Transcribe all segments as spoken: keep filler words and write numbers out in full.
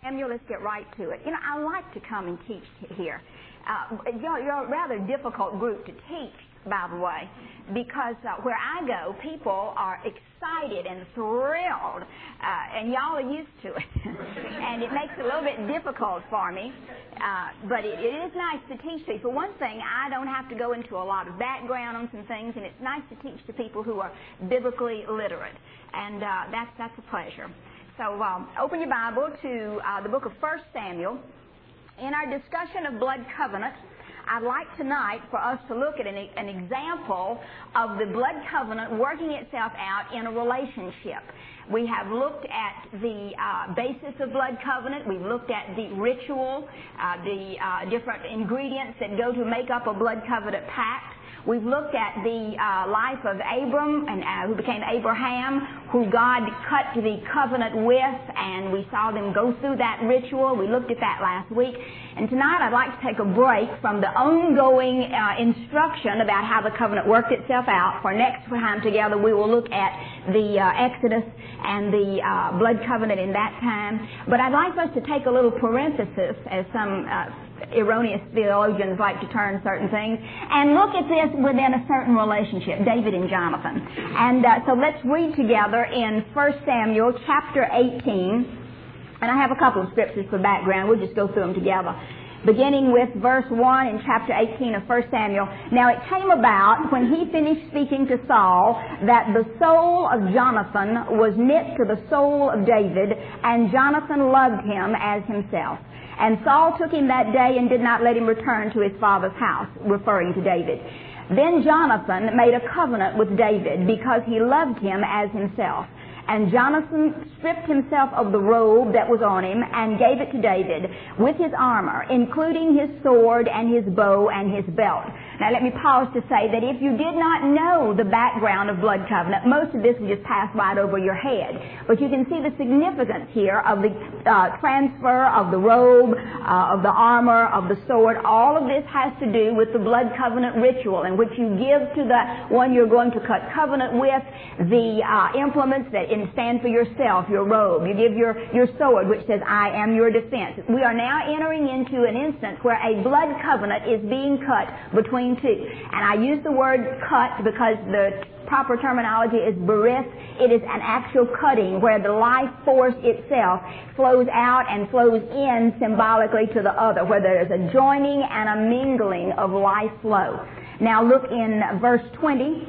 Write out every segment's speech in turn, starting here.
Samuel, let's get right to it. You know, I like to come and teach here. Uh, you're, you're a rather difficult group to teach, by the way, because uh, where I go, people are excited and thrilled, uh, and y'all are used to it. And it makes it a little bit difficult for me, uh, but it, it is nice to teach people. One thing, I don't have to go into a lot of background on some things, and it's nice to teach to people who are biblically literate, and uh, that's, that's a pleasure. So um, open your Bible to uh, the book of First Samuel. In our discussion of blood covenant, I'd like tonight for us to look at an, an example of the blood covenant working itself out in a relationship. We have looked at the uh, basis of blood covenant. We've looked at the ritual, uh, the uh, different ingredients that go to make up a blood covenant pact. We've looked at the uh, life of Abram, and uh, who became Abraham, who God cut the covenant with, and we saw them go through that ritual. We looked at that last week. And tonight I'd like to take a break from the ongoing uh, instruction about how the covenant worked itself out. For next time together we will look at the uh, Exodus and the uh, blood covenant in that time. But I'd like us to take a little parenthesis, as some uh, erroneous theologians like to term certain things, and look at this within a certain relationship, David and Jonathan. And uh, so let's read together in First Samuel chapter eighteen. And I have a couple of scriptures for background. We'll just go through them together. Beginning with verse one in chapter eighteen of First Samuel. Now it came about, when he finished speaking to Saul, that the soul of Jonathan was knit to the soul of David, and Jonathan loved him as himself. And Saul took him that day and did not let him return to his father's house, referring to David. Then Jonathan made a covenant with David because he loved him as himself. And Jonathan stripped himself of the robe that was on him and gave it to David with his armor, including his sword and his bow and his belt. Now let me pause to say that if you did not know the background of blood covenant, most of this will just pass right over your head. But you can see the significance here of the uh, transfer of the robe, uh, of the armor, of the sword. All of this has to do with the blood covenant ritual, in which you give to the one you're going to cut covenant with the uh, implements that stand for yourself, your robe. You give your, your sword, which says, I am your defense. We are now entering into an instance where a blood covenant is being cut between two. And I use the word cut because the proper terminology is berith. It is an actual cutting where the life force itself flows out and flows in symbolically to the other, where there is a joining and a mingling of life flow. Now look in verse twenty.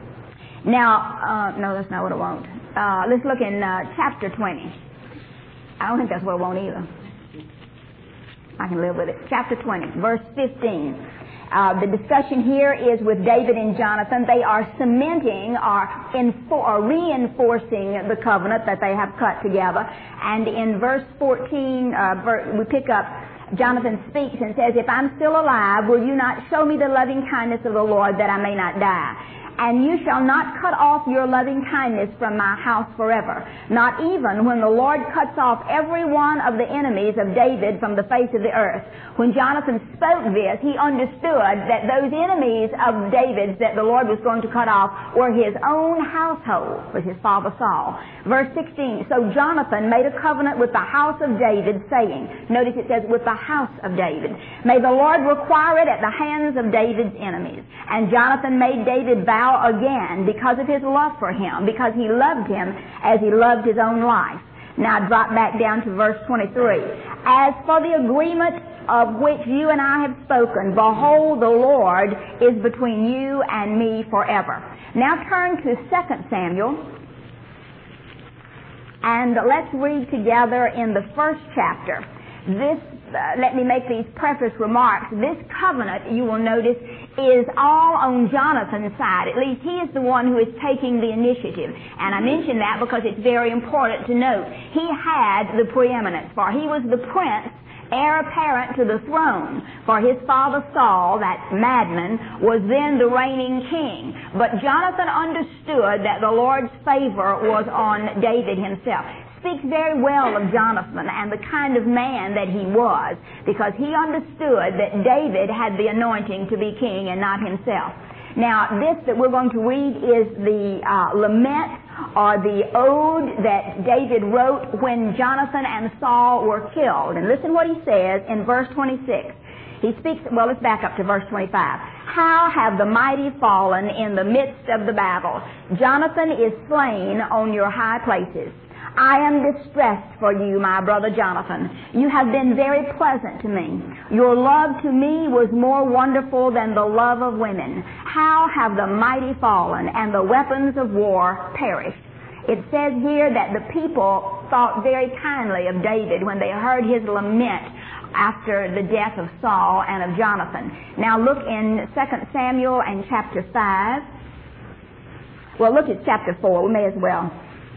Now, uh, no, that's not what I want. Uh, let's look in uh, chapter twenty. I don't think that's what I want either. I can live with it. Chapter twenty, verse fifteen. Uh, the discussion here is with David and Jonathan. They are cementing or, info- or reinforcing the covenant that they have cut together. And in verse fourteen, uh, ver- we pick up, Jonathan speaks and says, If I'm still alive, will you not show me the loving kindness of the Lord that I may not die? And you shall not cut off your loving kindness from my house forever, not even when the Lord cuts off every one of the enemies of David from the face of the earth. When Jonathan spoke this, he understood that those enemies of David's that the Lord was going to cut off were his own household, with his father Saul. Verse sixteen, So Jonathan made a covenant with the house of David, saying, notice it says, with the house of David, May the Lord require it at the hands of David's enemies. And Jonathan made David vow again because of his love for him, because he loved him as he loved his own life. Now drop back down to verse twenty-three. As for the agreement of which you and I have spoken, behold, the Lord is between you and me forever. Now turn to Second Samuel, and let's read together in the first chapter. This, uh, let me make these preface remarks. This covenant, you will notice, is all on Jonathan's side. At least he is the one who is taking the initiative. And I mention that because it's very important to note. He had the preeminence, for he was the prince, heir apparent to the throne. For his father Saul, that madman, was then the reigning king. But Jonathan understood that the Lord's favor was on David himself. Speaks very well of Jonathan and the kind of man that he was, because he understood that David had the anointing to be king and not himself. Now, this that we're going to read is the uh, lament or the ode that David wrote when Jonathan and Saul were killed. And listen what he says in verse twenty-six. He speaks, well, let's back up to verse twenty-five. How have the mighty fallen in the midst of the battle? Jonathan is slain on your high places. I am distressed for you, my brother Jonathan. You have been very pleasant to me. Your love to me was more wonderful than the love of women. How have the mighty fallen and the weapons of war perished? It says here that the people thought very kindly of David when they heard his lament after the death of Saul and of Jonathan. Now look in Second Samuel and chapter five. Well, look at chapter four. We may as well.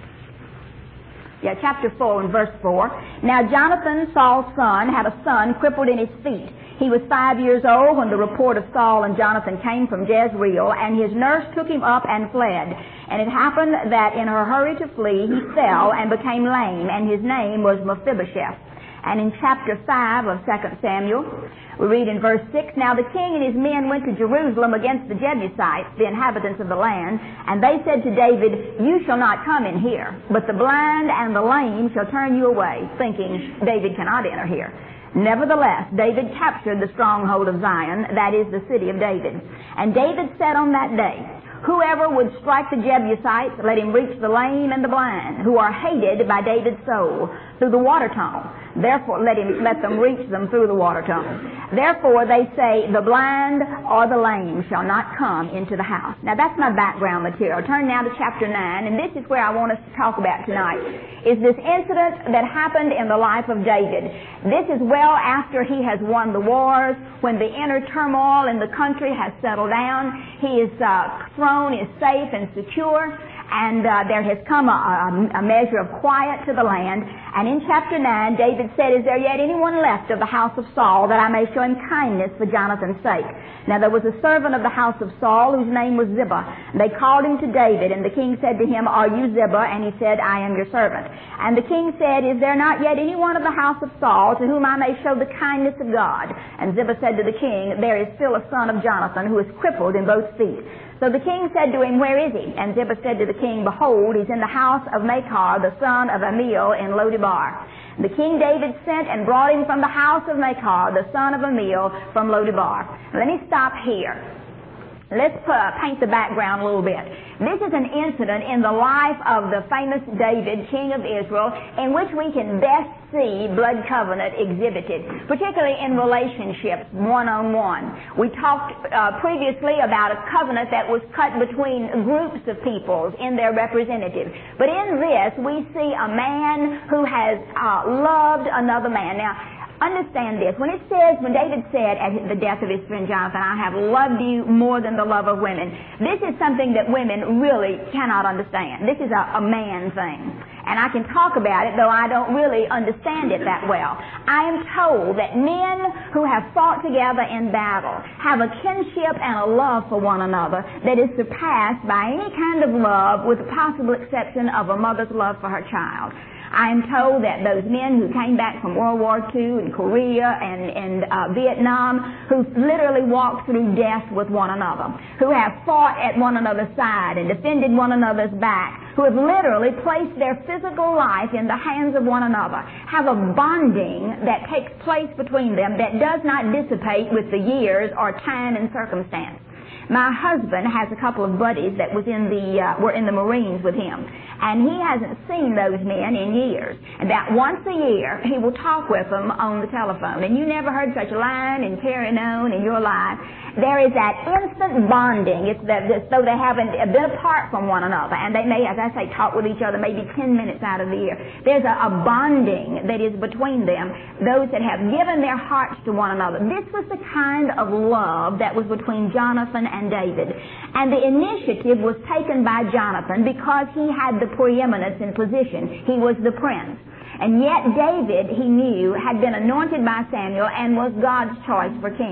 Yeah, chapter four and verse four. Now Jonathan, Saul's son, had a son crippled in his feet. He was five years old when the report of Saul and Jonathan came from Jezreel, and his nurse took him up and fled. And it happened that in her hurry to flee, he fell and became lame, and his name was Mephibosheth. And in chapter five of Second Samuel, we read in verse six, Now the king and his men went to Jerusalem against the Jebusites, the inhabitants of the land, and they said to David, You shall not come in here, but the blind and the lame shall turn you away, thinking, David cannot enter here. Nevertheless, David captured the stronghold of Zion, that is the city of David. And David said on that day, Whoever would strike the Jebusites, let him reach the lame and the blind, who are hated by David's soul, through the water tunnel. Therefore, let him let them reach them through the water tunnel. Therefore, they say, the blind or the lame shall not come into the house. Now, that's my background material. Turn now to chapter nine, and this is where I want us to talk about tonight, is this incident that happened in the life of David. This is well after he has won the wars, when the inner turmoil in the country has settled down. His uh, throne is safe and secure, and uh, there has come a, a, a measure of quiet to the land. And in chapter nine, David said, Is there yet anyone left of the house of Saul, that I may show him kindness for Jonathan's sake? Now there was a servant of the house of Saul, whose name was Ziba. They called him to David, and the king said to him, Are you Ziba? And he said, I am your servant. And the king said, Is there not yet anyone of the house of Saul, to whom I may show the kindness of God? And Ziba said to the king, There is still a son of Jonathan, who is crippled in both feet. So the king said to him, Where is he? And Ziba said to the king, Behold, he's in the house of Machir, the son of Amiel, in Lo-debar. The king David sent and brought him from the house of Machir, the son of Amiel, from Lo-debar. Let me stop here. Let's uh, paint the background a little bit. This is an incident in the life of the famous David, king of Israel, in which we can best see blood covenant exhibited, particularly in relationships, one-on-one. We talked uh, previously about a covenant that was cut between groups of peoples in their representatives. But in this, we see a man who has uh, loved another man. Now, understand this. When it says, when David said at the death of his friend Jonathan, I have loved you more than the love of women, this is something that women really cannot understand. This is a, a man thing. And I can talk about it, though I don't really understand it that well. I am told that men who have fought together in battle have a kinship and a love for one another that is surpassed by any kind of love, with the possible exception of a mother's love for her child. I am told that those men who came back from World War Two and Korea and, and uh, Vietnam, who literally walked through death with one another, who have fought at one another's side and defended one another's back, who have literally placed their physical life in the hands of one another, have a bonding that takes place between them that does not dissipate with the years or time and circumstance. My husband has a couple of buddies that was in the uh, were in the Marines with him, and he hasn't seen those men in years. About once a year, he will talk with them on the telephone, and you never heard such lying and carrying on in your life. There is that instant bonding. It's that, as though they haven't been apart from one another, and they may, as I say, talk with each other maybe ten minutes out of the year. There's a, a bonding that is between them, those that have given their hearts to one another. This was the kind of love that was between Jonathan and David. And the initiative was taken by Jonathan because he had the preeminence in position. He was the prince. And yet David, he knew, had been anointed by Samuel and was God's choice for king.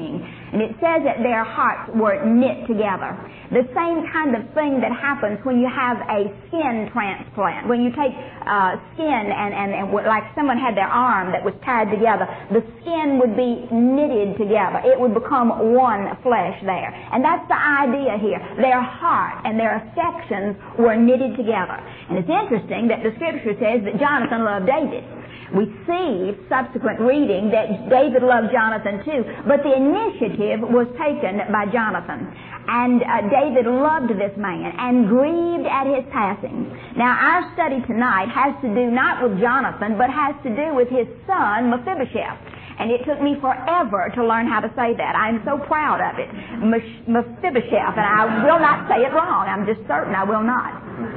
And it says that their hearts were knit together. The same kind of thing that happens when you have a skin transplant. When you take uh, skin and, and, and like someone had their arm that was tied together, the skin would be knitted together. It would become one flesh there. And that's the idea here. Their heart and their affections were knitted together. And it's interesting that the Scripture says that Jonathan loved David. We see subsequent reading that David loved Jonathan too, but the initiative was taken by Jonathan. And uh, David loved this man and grieved at his passing. Now, our study tonight has to do not with Jonathan, but has to do with his son, Mephibosheth. And it took me forever to learn how to say that. I'm so proud of it. Mephibosheth, and I will not say it wrong. I'm just certain I will not.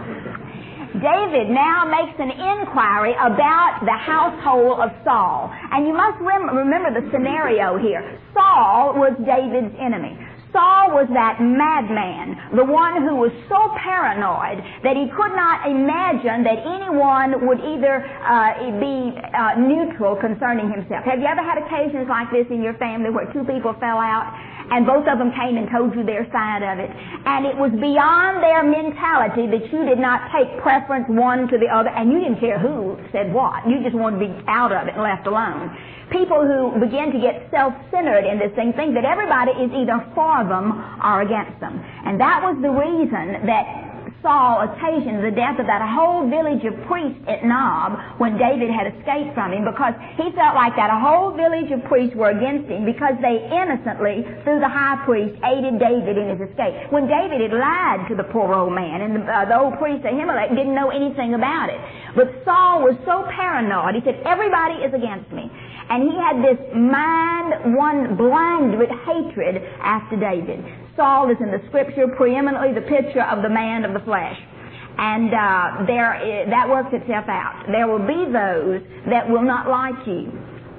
David now makes an inquiry about the household of Saul. And you must rem- remember the scenario here. Saul was David's enemy. Saul was that madman, the one who was so paranoid that he could not imagine that anyone would either uh, be uh, neutral concerning himself. Have you ever had occasions like this in your family where two people fell out and both of them came and told you their side of it, and it was beyond their mentality that you did not take preference one to the other, and you didn't care who said what. You just wanted to be out of it and left alone. People who begin to get self-centered in this thing think that everybody is either for them or against them. And that was the reason that Saul occasioned the death of that whole village of priests at Nob when David had escaped from him, because he felt like that a whole village of priests were against him because they innocently, through the high priest, aided David in his escape. When David had lied to the poor old man, and the, uh, the old priest Ahimelech didn't know anything about it. But Saul was so paranoid, he said, everybody is against me. And he had this mind, one blind with hatred after David. Saul is in the Scripture preeminently the picture of the man of the flesh. And uh, there, that works itself out. There will be those that will not like you.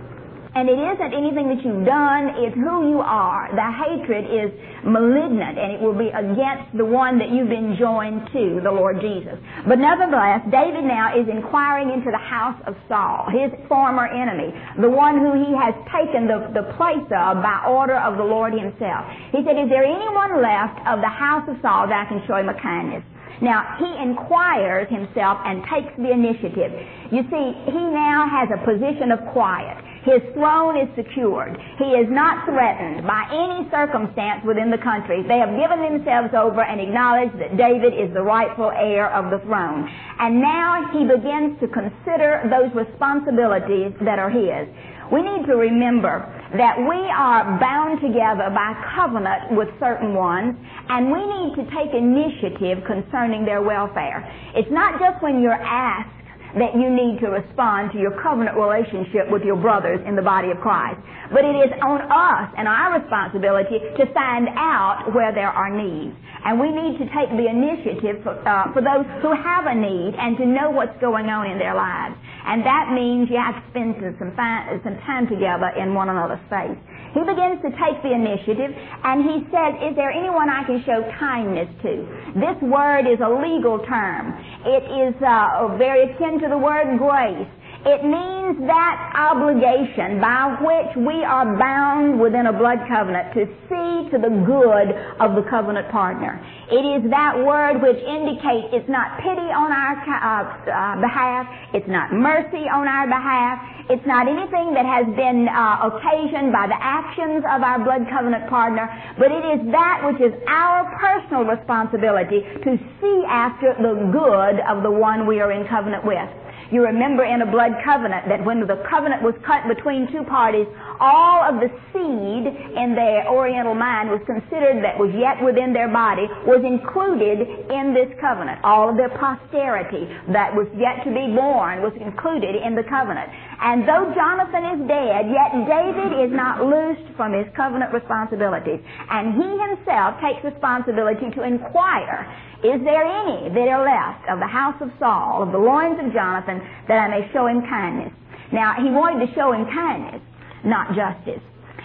And it isn't anything that you've done, it's who you are. The hatred is malignant, and it will be against the one that you've been joined to, the Lord Jesus. But nevertheless, David now is inquiring into the house of Saul, his former enemy, the one who he has taken the, the place of by order of the Lord himself. He said, is there anyone left of the house of Saul that I can show him a kindness? Now, he inquires himself and takes the initiative. You see, he now has a position of quiet. His throne is secured. He is not threatened by any circumstance within the country. They have given themselves over and acknowledged that David is the rightful heir of the throne. And now he begins to consider those responsibilities that are his. We need to remember that we are bound together by covenant with certain ones, and we need to take initiative concerning their welfare. It's not just when you're asked that you need to respond to your covenant relationship with your brothers in the body of Christ. But it is on us and our responsibility to find out where there are needs. And we need to take the initiative for, uh, for those who have a need and to know what's going on in their lives. And that means you have to spend some, fi- some time together in one another's face. He begins to take the initiative, and he says, is there anyone I can show kindness to? This word is a legal term. It is uh, very akin to the word grace. It means that obligation by which we are bound within a blood covenant to see to the good of the covenant partner. It is that word which indicates it's not pity on our uh, uh, behalf, it's not mercy on our behalf, it's not anything that has been uh, occasioned by the actions of our blood covenant partner, but it is that which is our personal responsibility to see after the good of the one we are in covenant with. You remember in a blood covenant that when the covenant was cut between two parties, all of the seed in their oriental mind was considered that was yet within their body was included in this covenant. All of their posterity that was yet to be born was included in the covenant. And though Jonathan is dead, yet David is not loosed from his covenant responsibilities. And he himself takes responsibility to inquire, is there any that are left of the house of Saul, of the loins of Jonathan, that I may show him kindness? Now, he wanted to show him kindness, not justice.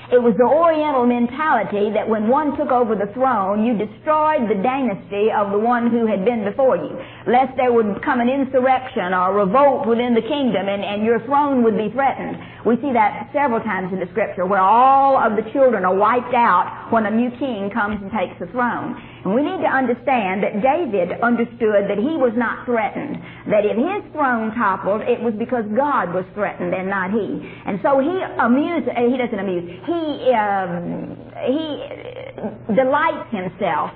It was the Oriental mentality that when one took over the throne, you destroyed the dynasty of the one who had been before you, lest there would come an insurrection or revolt within the kingdom and, and your throne would be threatened. We see that several times in the Scripture where all of the children are wiped out when a new king comes and takes the throne. And we need to understand that David understood that he was not threatened, that if his throne toppled, it was because God was threatened and not he. And so he amused, he doesn't amuse, he, um, he delights himself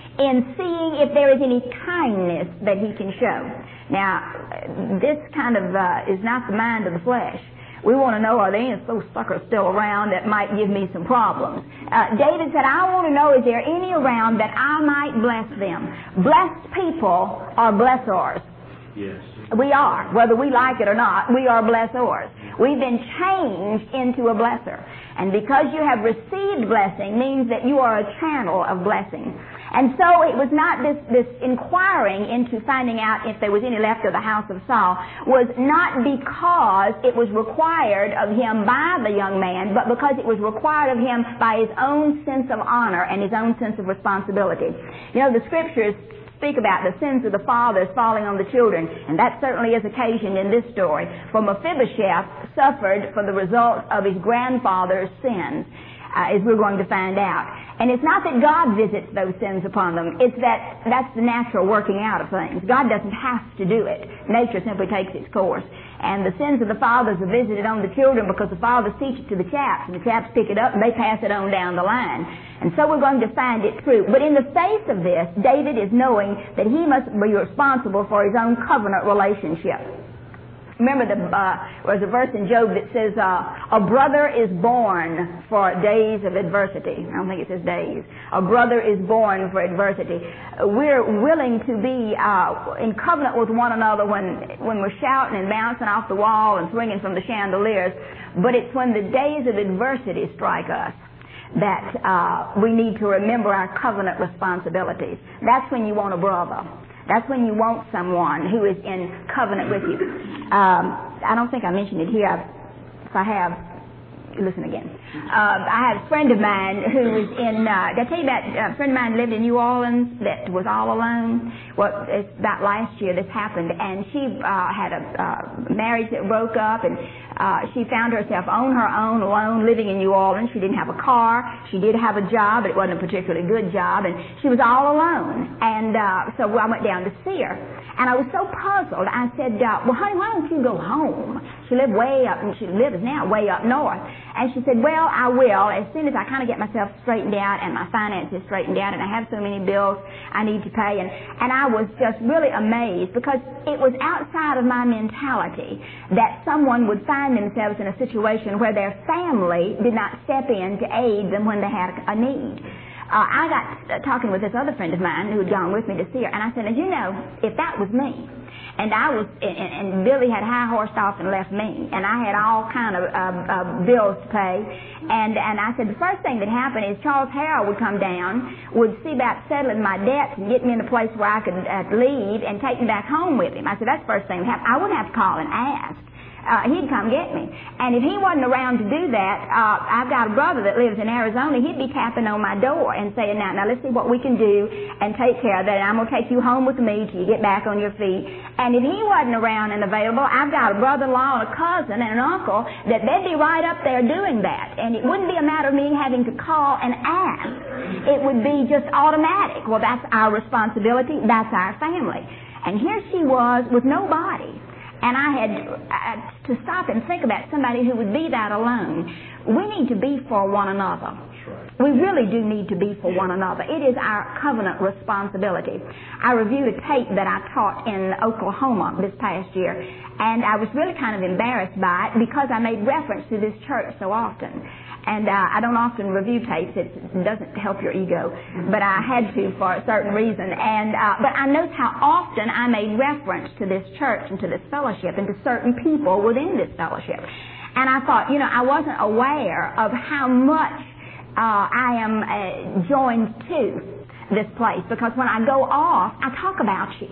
in seeing if there is any kindness that he can show. Now, this kind of uh, is not the mind of the flesh. We want to know, are there any of those suckers still around that might give me some problems? Uh, David said, I want to know, is there any around that I might bless them? Blessed people are blessors. Yes. We are. Whether we like it or not, we are blessors. We've been changed into a blesser. And because you have received blessing means that you are a channel of blessing. And so it was not this, this inquiring into finding out if there was any left of the house of Saul was not because it was required of him by the young man, but because it was required of him by his own sense of honor and his own sense of responsibility. You know, the Scriptures speak about the sins of the fathers falling on the children, and that certainly is occasioned in this story. For Mephibosheth suffered for the results of his grandfather's sins, uh, as we're going to find out. And it's not that God visits those sins upon them. It's that that's the natural working out of things. God doesn't have to do it. Nature simply takes its course. And the sins of the fathers are visited on the children because the fathers teach it to the chaps, and the chaps pick it up and they pass it on down the line. And so we're going to find it true. But in the face of this, David is knowing that he must be responsible for his own covenant relationship. Remember, the, uh, there's a verse in Job that says, uh, a brother is born for days of adversity. I don't think it says days. A brother is born for adversity. We're willing to be uh, in covenant with one another when, when we're shouting and bouncing off the wall and swinging from the chandeliers, but it's when the days of adversity strike us that uh, we need to remember our covenant responsibilities. That's when you want a brother. That's when you want someone who is in covenant with you. Um, I don't think I mentioned it here. If I have, listen again. Uh, I have a friend of mine who was in, uh, did I tell you about a friend of mine lived in New Orleans that was all alone? Well, it's about last year this happened, and she uh, had a uh, marriage that broke up, and Uh, she found herself on her own, alone, living in New Orleans. She didn't have a car. She did have a job, but it wasn't a particularly good job, and she was all alone. And uh, so I went down to see her, and I was so puzzled. I said, uh, well, honey, why don't you go home? She lived way up, and she lives now way up north. And she said, well, I will, as soon as I kind of get myself straightened out and my finances straightened out, and I have so many bills I need to pay. And, and I was just really amazed, because it was outside of my mentality that someone would find themselves in a situation where their family did not step in to aid them when they had a need. Uh, I got uh, talking with this other friend of mine who had gone with me to see her, and I said, as you know, if that was me, and I was, and, and Billy had high-horsed off and left me, and I had all kind of uh, uh, bills to pay, and and I said the first thing that happened is Charles Harrell would come down, would see about settling my debts and get me in a place where I could uh, leave and take me back home with him. I said that's the first thing that happened. I wouldn't have to call and ask. Uh, he'd come get me. And if he wasn't around to do that, uh, I've got a brother that lives in Arizona. He'd be tapping on my door and saying, now, now let's see what we can do and take care of that. I'm going to take you home with me till you get back on your feet. And if he wasn't around and available, I've got a brother-in-law and a cousin and an uncle that they'd be right up there doing that. And it wouldn't be a matter of me having to call and ask. It would be just automatic. Well, that's our responsibility. That's our family. And here she was with nobody. And I had uh, to stop and think about somebody who would be that alone. We need to be for one another. We really do need to be for one another. It is our covenant responsibility. I reviewed a tape that I taught in Oklahoma this past year, and I was really kind of embarrassed by it because I made reference to this church so often. And uh, I don't often review tapes. It doesn't help your ego. But I had to for a certain reason. And uh, But I noticed how often I made reference to this church and to this fellowship and to certain people within this fellowship. And I thought, you know, I wasn't aware of how much uh, I am uh, joined to this place. Because when I go off, I talk about you.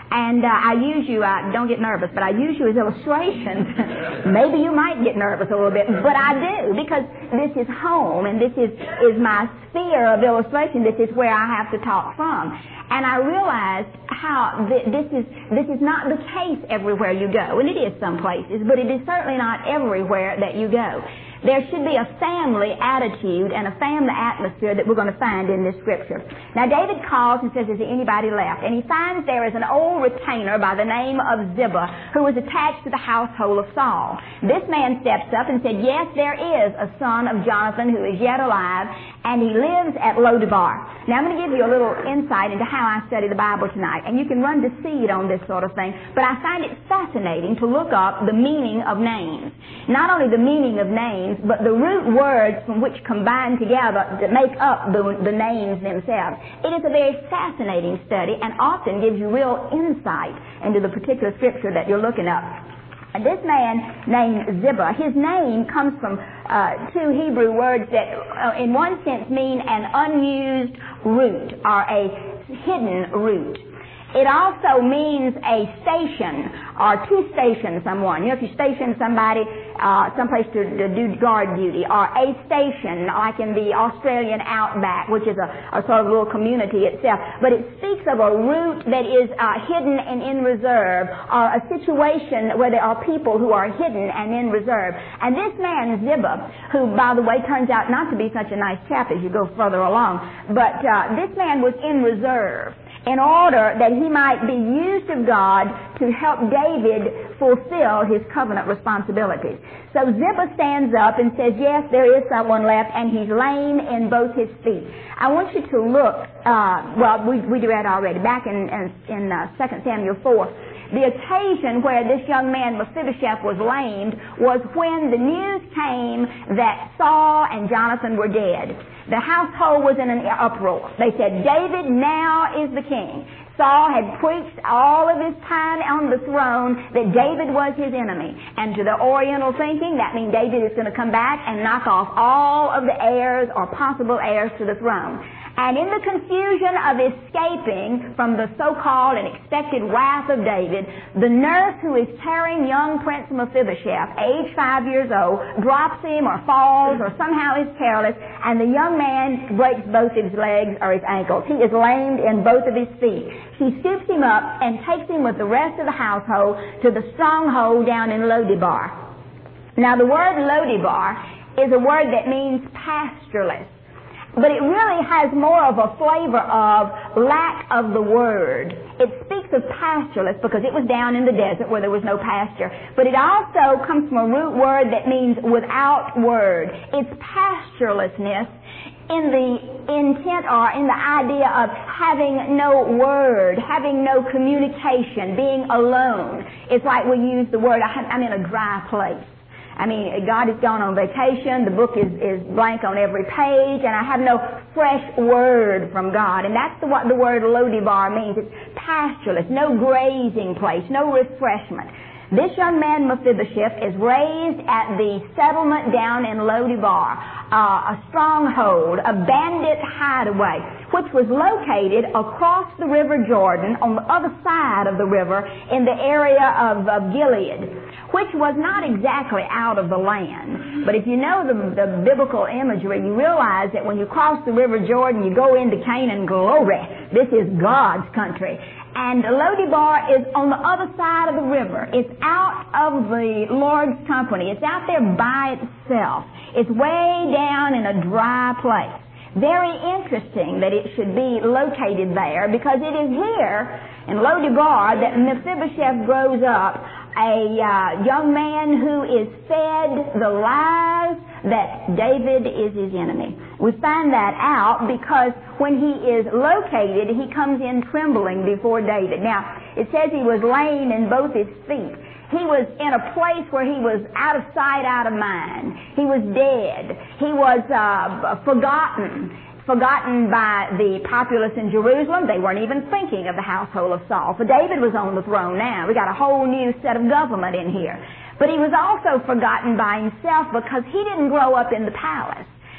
And uh, I use you, uh, don't get nervous, but I use you as illustrations. Maybe you might get nervous a little bit, but I do, because this is home, and this is, is my sphere of illustration. This is where I have to talk from. And I realized how th- this is this is not the case everywhere you go. And it is some places, but it is certainly not everywhere that you go. There should be a family attitude and a family atmosphere that we're going to find in this scripture. Now, David calls and says, is there anybody left? And he finds there is an old retainer by the name of Ziba who was attached to the household of Saul. This man steps up and said, yes, there is a son of Jonathan who is yet alive, and he lives at Lo-debar. Now, I'm going to give you a little insight into how I study the Bible tonight, and you can run to seed on this sort of thing, but I find it fascinating to look up the meaning of names. Not only the meaning of names, but the root words from which combine together to make up the, the names themselves. It is a very fascinating study and often gives you real insight into the particular scripture that you're looking up. And this man named Ziba, his name comes from uh, two Hebrew words that uh, in one sense mean an unused root or a hidden root. It also means a station or to station someone. You know, if you station somebody uh, someplace to, to do guard duty, or a station like in the Australian outback, which is a, a sort of little community itself. But it speaks of a route that is uh, hidden and in reserve, or a situation where there are people who are hidden and in reserve. And this man, Ziba, who, by the way, turns out not to be such a nice chap as you go further along, but uh, this man was in reserve in order that he might be used of God to help David fulfill his covenant responsibilities. So Ziba stands up and says, yes, there is someone left, and he's lame in both his feet. I want you to look, uh, well, we, we read already, back in, in, in uh, Second Samuel four. The occasion where this young man, Mephibosheth, was lamed was when the news came that Saul and Jonathan were dead. The household was in an uproar. They said, David now is the king. Saul had preached all of his time on the throne that David was his enemy. And to the Oriental thinking, that means David is going to come back and knock off all of the heirs or possible heirs to the throne. And in the confusion of escaping from the so-called and expected wrath of David, the nurse who is carrying young Prince Mephibosheth, age five years old, drops him or falls or somehow is careless, and the young man breaks both his legs or his ankles. He is lamed in both of his feet. She scoops him up and takes him with the rest of the household to the stronghold down in Lo-debar. Now, the word Lo-debar is a word that means pastureless. But it really has more of a flavor of lack of the word. It speaks of pastureless because it was down in the desert where there was no pasture. But it also comes from a root word that means without word. It's pasturelessness in the intent or in the idea of having no word, having no communication, being alone. It's like we use the word, I'm in a dry place. I mean, God has gone on vacation, the book is, is blank on every page, and I have no fresh word from God. And that's the, what the word Lo-debar means. It's pastureless, no grazing place, no refreshment. This young man, Mephibosheth, is raised at the settlement down in Lo-debar, uh, a stronghold, a bandit hideaway, which was located across the River Jordan on the other side of the river in the area of, of Gilead, which was not exactly out of the land. But if you know the, the biblical imagery, you realize that when you cross the River Jordan, you go into Canaan, glory. This is God's country. And Lo-debar is on the other side of the river. It's out of the Lord's company. It's out there by itself. It's way down in a dry place. Very interesting that it should be located there, because it is here in Lo-debar that Mephibosheth grows up, a uh, young man who is fed the lies that David is his enemy. We find that out because when he is located, he comes in trembling before David. Now, it says he was lame in both his feet. He was in a place where he was out of sight, out of mind. He was dead. He was uh, forgotten. Forgotten by the populace in Jerusalem. They weren't even thinking of the household of Saul. For David was on the throne now. We got a whole new set of government in here. But he was also forgotten by himself because he didn't grow up in the palace.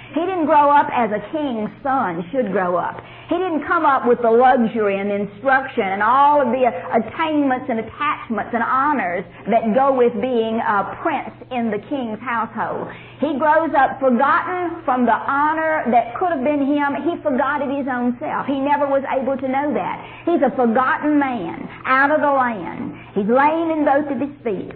He didn't grow up as a king's son should grow up. He didn't come up with the luxury and the instruction and all of the attainments and attachments and honors that go with being a prince in the king's household. He grows up forgotten from the honor that could have been him. He forgot it his own self. He never was able to know that. He's a forgotten man out of the land. He's lame in both of his feet.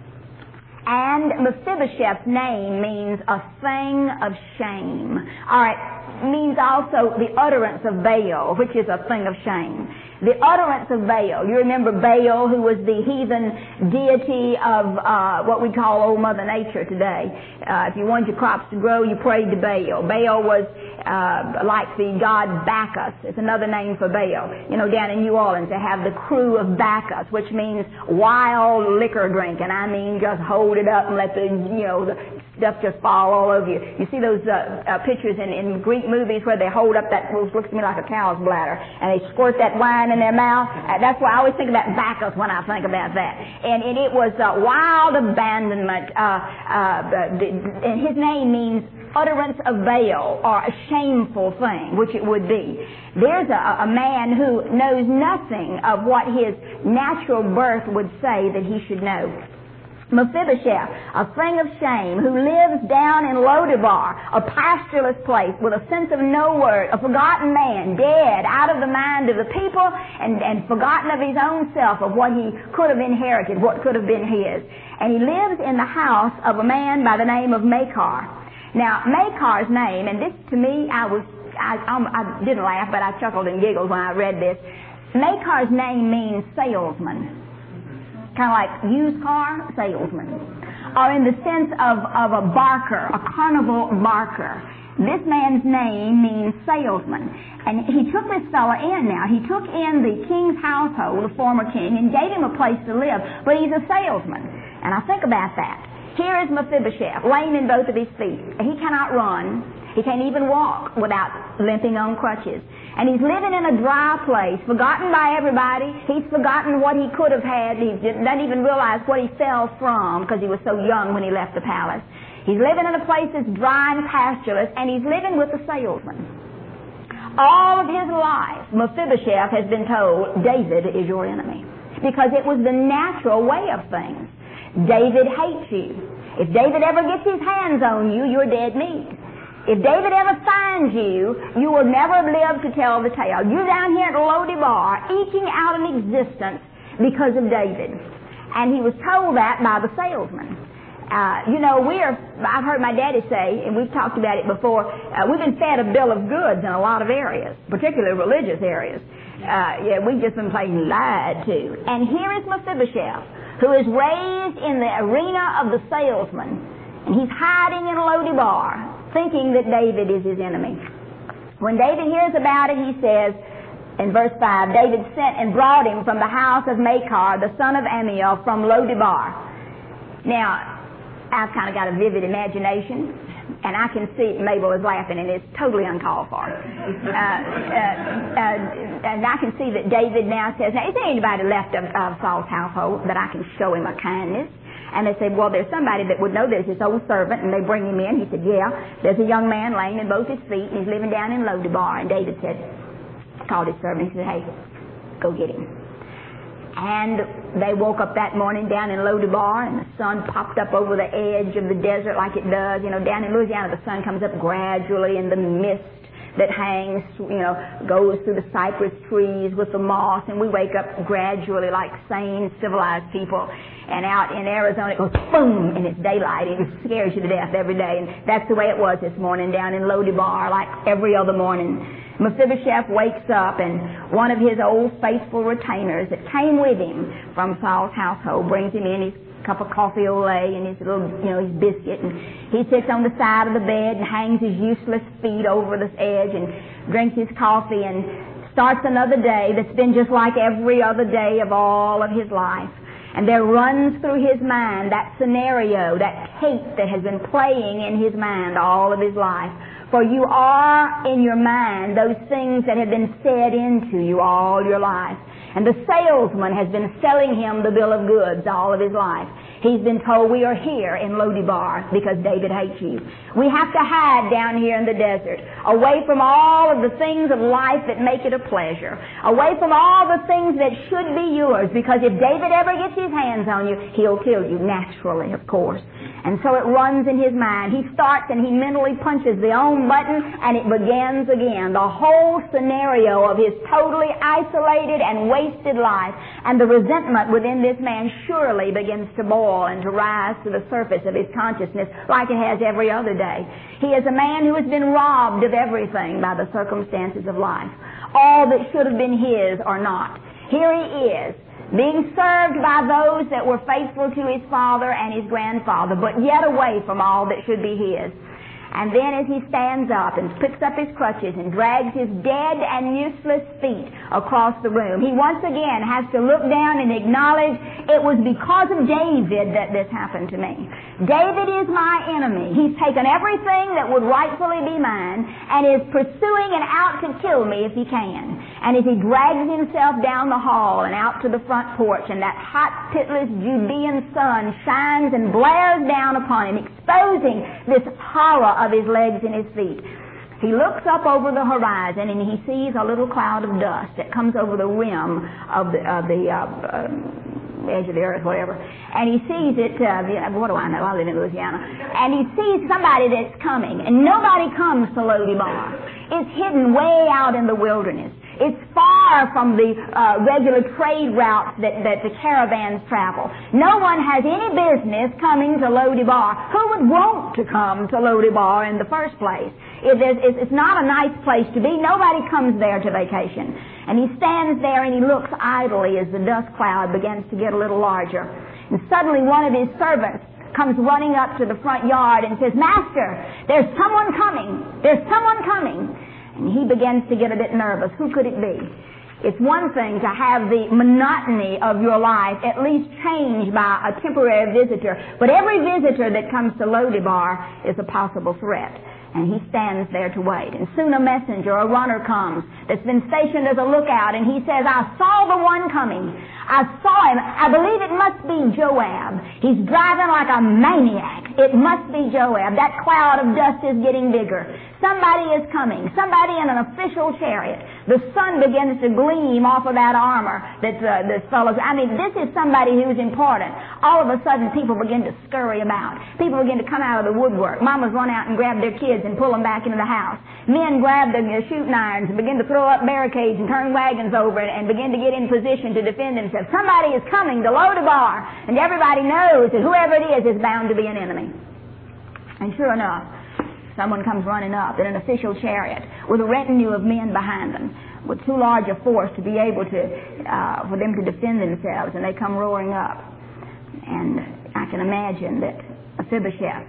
And Mephibosheth's name means a thing of shame. All right, means also the utterance of Baal, which is a thing of shame. The utterance of Baal. You remember Baal, who was the heathen deity of uh, what we call Old Mother Nature today. Uh, if you wanted your crops to grow, you prayed to Baal. Baal was uh, like the god Bacchus. It's another name for Baal. You know, down in New Orleans, they have the crew of Bacchus, which means wild liquor drinking. I mean, just hold it up and let the, you know, the stuff just fall all over you. You see those uh, uh, pictures in, in Greek movies where they hold up that, which looks to me like a cow's bladder, and they squirt that wine in their mouth. Uh, that's why I always think about Bacchus when I think about that. And, and it was uh, wild abandonment. Uh, uh, the, and his name means utterance of Baal, or a shameful thing, which it would be. There's a, a man who knows nothing of what his natural birth would say that he should know. Mephibosheth, a thing of shame, who lives down in Lodebar, a pastureless place with a sense of nowhere, a forgotten man, dead, out of the mind of the people, and, and forgotten of his own self, of what he could have inherited, what could have been his. And he lives in the house of a man by the name of Makar. Now, Makar's name, and this to me, I was, I, um, I didn't laugh, but I chuckled and giggled when I read this. Makar's name means salesman. Kind of like used car salesman, or in the sense of, of a barker, a carnival barker. This man's name means salesman. And he took this fella in now. He took in the king's household, the former king, and gave him a place to live, but he's a salesman. And I think about that. Here is Mephibosheth, lame in both of his feet. He cannot run. He can't even walk without limping on crutches. And he's living in a dry place, forgotten by everybody. He's forgotten what he could have had. He doesn't even realize what he fell from because he was so young when he left the palace. He's living in a place that's dry and pastureless, and he's living with a salesman. All of his life, Mephibosheth has been told, David is your enemy, because it was the natural way of things. David hates you. If David ever gets his hands on you, you're dead meat. If David ever finds you, you will never live to tell the tale. You're down here at Lodebar, eking out an existence because of David. And he was told that by the salesman. Uh, you know, we are, I've heard my daddy say, and we've talked about it before, uh, we've been fed a bill of goods in a lot of areas, particularly religious areas. Uh, yeah, we've just been plain lied to. And here is Mephibosheth, who is raised in the arena of the salesman. And he's hiding in Lodebar, thinking that David is his enemy. When David hears about it, he says, in verse five, David sent and brought him from the house of Makar, the son of Amiel, from Lodebar. Now, I've kind of got a vivid imagination, and I can see Mabel is laughing, and it's totally uncalled for. Uh, uh, uh, and I can see that David now says, now, is there anybody left of, of Saul's household that I can show him a kindness? And they said, well, there's somebody that would know there's his old servant, and they bring him in. He said, yeah, there's a young man laying in both his feet, and he's living down in Lodebar. And David said, called his servant, he said, hey, go get him. And they woke up that morning down in Lodebar, and the sun popped up over the edge of the desert like it does. You know, down in Louisiana, the sun comes up gradually, and the mist that hangs, you know, goes through the cypress trees with the moss, and we wake up gradually like sane, civilized people. And out in Arizona, it goes boom, and it's daylight. It scares you to death every day. And that's the way it was this morning down in Lodebar, like every other morning. Mephibosheth wakes up, and one of his old faithful retainers that came with him from Saul's household brings him in his cup of coffee au lait and his little, you know, his biscuit, and he sits on the side of the bed and hangs his useless feet over this edge and drinks his coffee and starts another day that's been just like every other day of all of his life. And there runs through his mind that scenario, that tape that has been playing in his mind all of his life. For you are in your mind those things that have been said into you all your life. And the salesman has been selling him the bill of goods all of his life. He's been told we are here in Lo-debar because David hates you. We have to hide down here in the desert, away from all of the things of life that make it a pleasure, away from all the things that should be yours, because if David ever gets his hands on you, he'll kill you, naturally, of course. And so it runs in his mind. He starts and he mentally punches the on button, and it begins again. The whole scenario of his totally isolated and wasted life, and the resentment within this man surely begins to boil and to rise to the surface of his consciousness like it has every other day. He is a man who has been robbed of everything by the circumstances of life. All that should have been his are not. Here he is, being served by those that were faithful to his father and his grandfather, but yet away from all that should be his. And then as he stands up and picks up his crutches and drags his dead and useless feet across the room, he once again has to look down and acknowledge it was because of David that this happened to me. David is my enemy. He's taken everything that would rightfully be mine and is pursuing and out to kill me if he can. And as he drags himself down the hall and out to the front porch, and that hot, pitiless Judean sun shines and blares down upon him, exposing this horror of his legs and his feet, he looks up over the horizon and he sees a little cloud of dust that comes over the rim of the, of the uh, uh, edge of the earth, whatever. And he sees it, uh, what do I know? I live in Louisiana. And he sees somebody that's coming, and nobody comes to Lo-debar. It's hidden way out in the wilderness. It's far from the uh, regular trade routes that, that the caravans travel. No one has any business coming to Lo-debar. Who would want to come to Lo-debar in the first place? It is, it's not a nice place to be. Nobody comes there to vacation. And he stands there and he looks idly as the dust cloud begins to get a little larger. And suddenly one of his servants comes running up to the front yard and says, "Master, there's someone coming. There's someone coming." And he begins to get a bit nervous. Who could it be? It's one thing to have the monotony of your life at least changed by a temporary visitor, but every visitor that comes to Lo-debar is a possible threat. And he stands there to wait. And soon a messenger, a runner comes that's been stationed as a lookout, and he says, "I saw the one coming. I saw him. I believe it must be Joab. He's driving like a maniac. It must be Joab. That cloud of dust is getting bigger. Somebody is coming. Somebody in an official chariot. The sun begins to gleam off of that armor that uh, this fellow's... I mean, this is somebody who's important. All of a sudden, people begin to scurry about. People begin to come out of the woodwork. Mamas run out and grab their kids and pull them back into the house. Men grab their uh, shooting irons and begin to throw up barricades and turn wagons over and, and begin to get in position to defend themselves. Somebody is coming to Lo-debar, and everybody knows that whoever it is is bound to be an enemy. And sure enough, someone comes running up in an official chariot with a retinue of men behind them, with too large a force to be able to, uh, for them to defend themselves, and they come roaring up. And I can imagine that Mephibosheth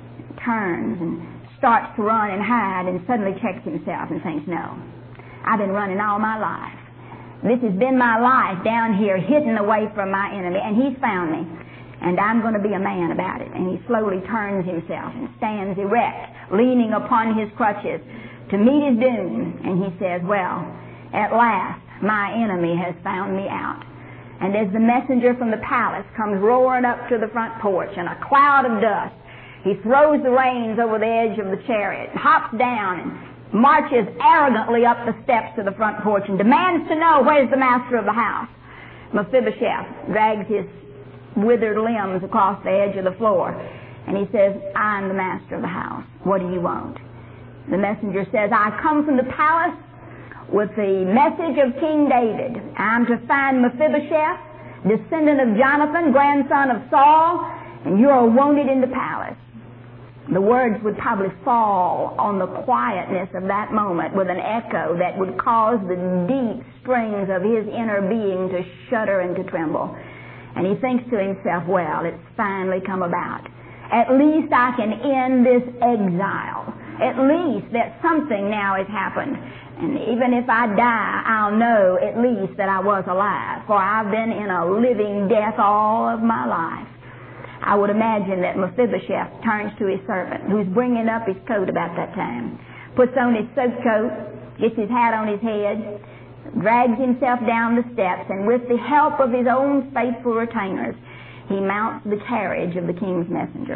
turns and starts to run and hide and suddenly checks himself and thinks, "No, I've been running all my life. This has been my life down here, hidden away from my enemy, and he's found me. And I'm going to be a man about it." And he slowly turns himself and stands erect, leaning upon his crutches to meet his doom. And he says, "Well, at last my enemy has found me out." And as the messenger from the palace comes roaring up to the front porch in a cloud of dust, he throws the reins over the edge of the chariot, hops down, and marches arrogantly up the steps to the front porch and demands to know where's the master of the house. Mephibosheth drags his withered limbs across the edge of the floor, and he says, "I'm the master of the house. What do you want?" The messenger says, "I come from the palace with the message of King David. I'm to find Mephibosheth, descendant of Jonathan, grandson of Saul, and you are wanted in the palace." The words would probably fall on the quietness of that moment with an echo that would cause the deep strings of his inner being to shudder and to tremble. And he thinks to himself, "Well, it's finally come about. At least I can end this exile. At least that something now has happened. And even if I die, I'll know at least that I was alive, for I've been in a living death all of my life." I would imagine that Mephibosheth turns to his servant, who's bringing up his coat about that time, puts on his soaked coat, gets his hat on his head, drags himself down the steps, and with the help of his own faithful retainers, he mounts the carriage of the king's messenger.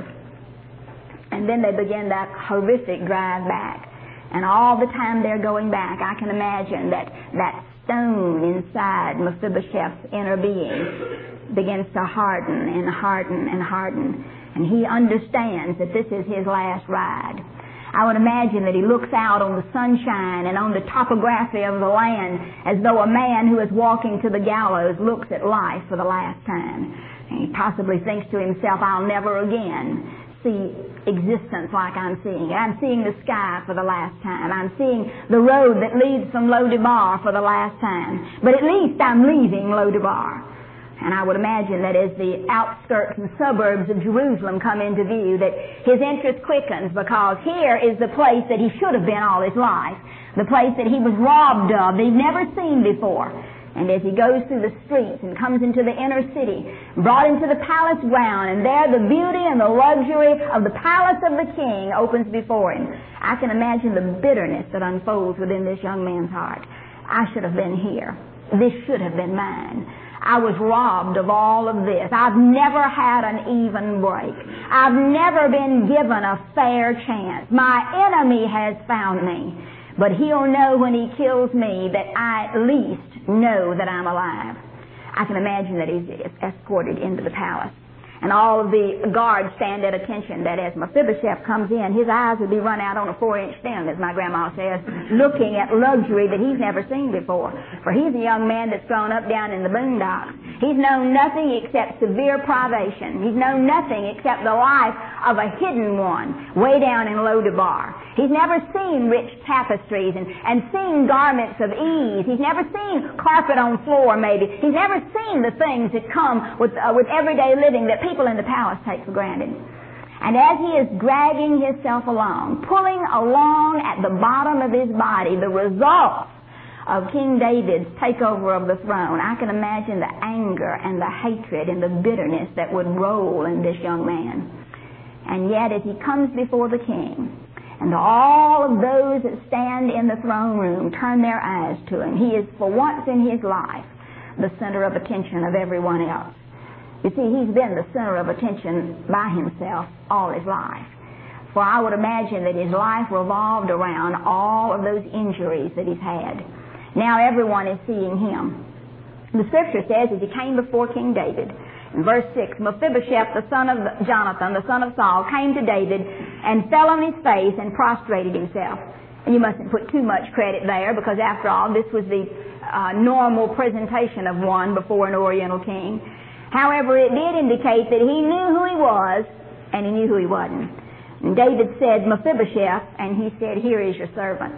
And then they begin that horrific drive back. And all the time they're going back, I can imagine that that stone inside Mephibosheth's inner being begins to harden and harden and harden. And he understands that this is his last ride. I would imagine that he looks out on the sunshine and on the topography of the land as though a man who is walking to the gallows looks at life for the last time. And he possibly thinks to himself, I'll never again see existence like I'm seeing it. I'm seeing the sky for the last time. I'm seeing the road that leads from Lo-Debar for the last time. But at least I'm leaving Lo-Debar. And I would imagine that as the outskirts and suburbs of Jerusalem come into view, that his interest quickens, because here is the place that he should have been all his life, the place that he was robbed of, that he'd never seen before. And as he goes through the streets and comes into the inner city, brought into the palace ground, and there the beauty and the luxury of the palace of the king opens before him, I can imagine the bitterness that unfolds within this young man's heart. I should have been here. This should have been mine. I was robbed of all of this. I've never had an even break. I've never been given a fair chance. My enemy has found me. But he'll know when he kills me that I at least know that I'm alive. I can imagine that he's escorted into the palace. And all of the guards stand at attention that as Mephibosheth comes in, his eyes would be run out on a four-inch stem, as my grandma says, looking at luxury that he's never seen before. For he's a young man that's grown up down in the boondocks. He's known nothing except severe privation. He's known nothing except the life of a hidden one way down in Lo-Debar. He's never seen rich tapestries and, and seen garments of ease. He's never seen carpet on floor, maybe. He's never seen the things that come with, uh, with everyday living that people in the palace take for granted. And as he is dragging himself along, pulling along at the bottom of his body the results of King David's takeover of the throne, I can imagine the anger and the hatred and the bitterness that would roll in this young man. And yet as he comes before the king, and all of those that stand in the throne room turn their eyes to him, he is for once in his life the center of attention of everyone else. You see, he's been the center of attention by himself all his life. For I would imagine that his life revolved around all of those injuries that he's had. Now everyone is seeing him. The scripture says, as he came before King David, in verse six, Mephibosheth, the son of Jonathan, the son of Saul, came to David and fell on his face and prostrated himself. And you mustn't put too much credit there, because after all, this was the uh, normal presentation of one before an Oriental king. However, it did indicate that he knew who he was and he knew who he wasn't. And David said, Mephibosheth, and he said, here is your servant.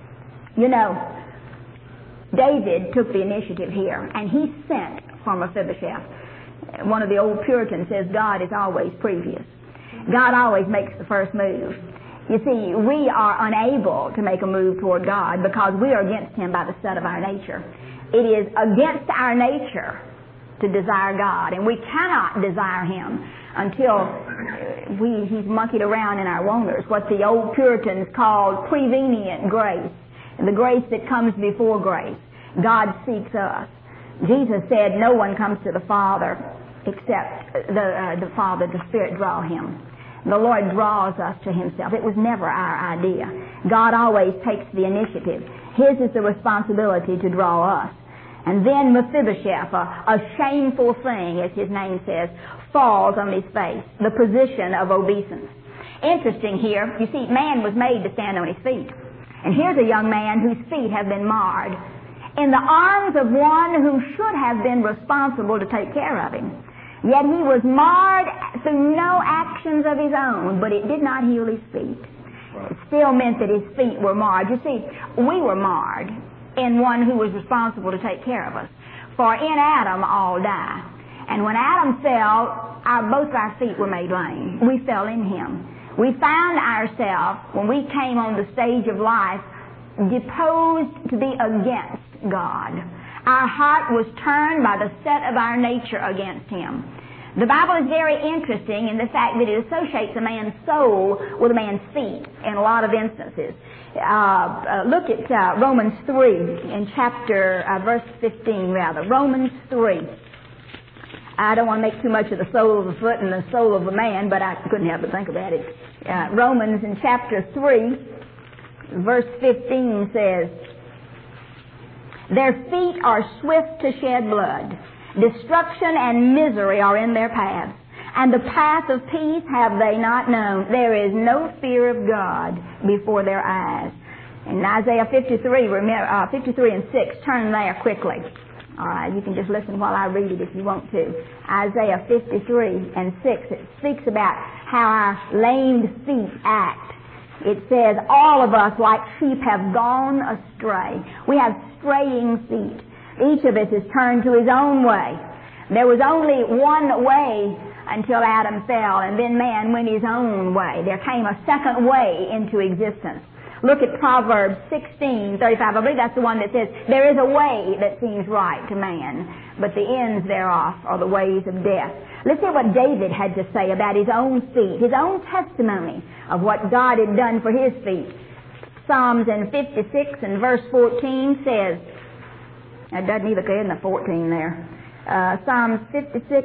You know, David took the initiative here, and he sent for Mephibosheth. One of the old Puritans says God is always previous. God always makes the first move. You see, we are unable to make a move toward God because we are against Him by the set of our nature. It is against our nature to desire God, and we cannot desire Him until we, He's monkeyed around in our wonders, what the old Puritans called prevenient grace, the grace that comes before grace. God seeks us. Jesus said, no one comes to the Father except the, uh, the Father, the Spirit draw him. The Lord draws us to Himself. It was never our idea. God always takes the initiative. His is the responsibility to draw us. And then Mephibosheth, a, a shameful thing, as his name says, falls on his face, the position of obeisance. Interesting here, you see, man was made to stand on his feet. And here's a young man whose feet have been marred in the arms of one who should have been responsible to take care of him. Yet he was marred through no actions of his own, but it did not heal his feet. It still meant that his feet were marred. You see, we were marred in one who was responsible to take care of us. For in Adam all die. And when Adam fell, our, both our feet were made lame. We fell in him. We found ourselves, when we came on the stage of life, deposed to be against God. Our heart was turned by the set of our nature against Him. The Bible is very interesting in the fact that it associates a man's soul with a man's feet in a lot of instances. Uh, uh, look at uh, Romans three in chapter, uh, verse fifteen rather. Romans three. I don't want to make too much of the sole of a foot and the soul of a man, but I couldn't help but think about it. Uh, Romans in chapter three, verse fifteen says, their feet are swift to shed blood. Destruction and misery are in their paths. And the path of peace have they not known. There is no fear of God before their eyes. In Isaiah fifty-three, remember, uh, fifty-three and six, turn there quickly. All right, you can just listen while I read it if you want to. Isaiah fifty-three and six, it speaks about how our lamed feet act. It says, all of us like sheep have gone astray. We have straying feet. Each of us is turned to his own way. There was only one way until Adam fell, and then man went his own way. There came a second way into existence. Look at Proverbs sixteen thirty-five. I believe that's the one that says, there is a way that seems right to man, but the ends thereof are the ways of death. Let's hear what David had to say about his own feet, his own testimony of what God had done for his feet. Psalms in fifty-six and verse fourteen says, it doesn't even go in the fourteen there. Uh, Psalms fifty-six,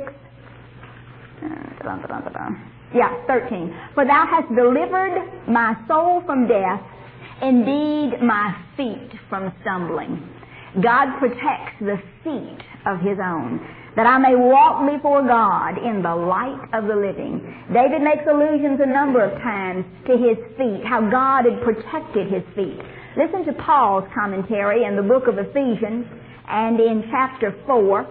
uh, yeah, thirteen. For thou hast delivered my soul from death, indeed my feet from stumbling. God protects the feet of his own, that I may walk before God in the light of the living. David makes allusions a number of times to his feet, how God had protected his feet. Listen to Paul's commentary in the book of Ephesians and in chapter four,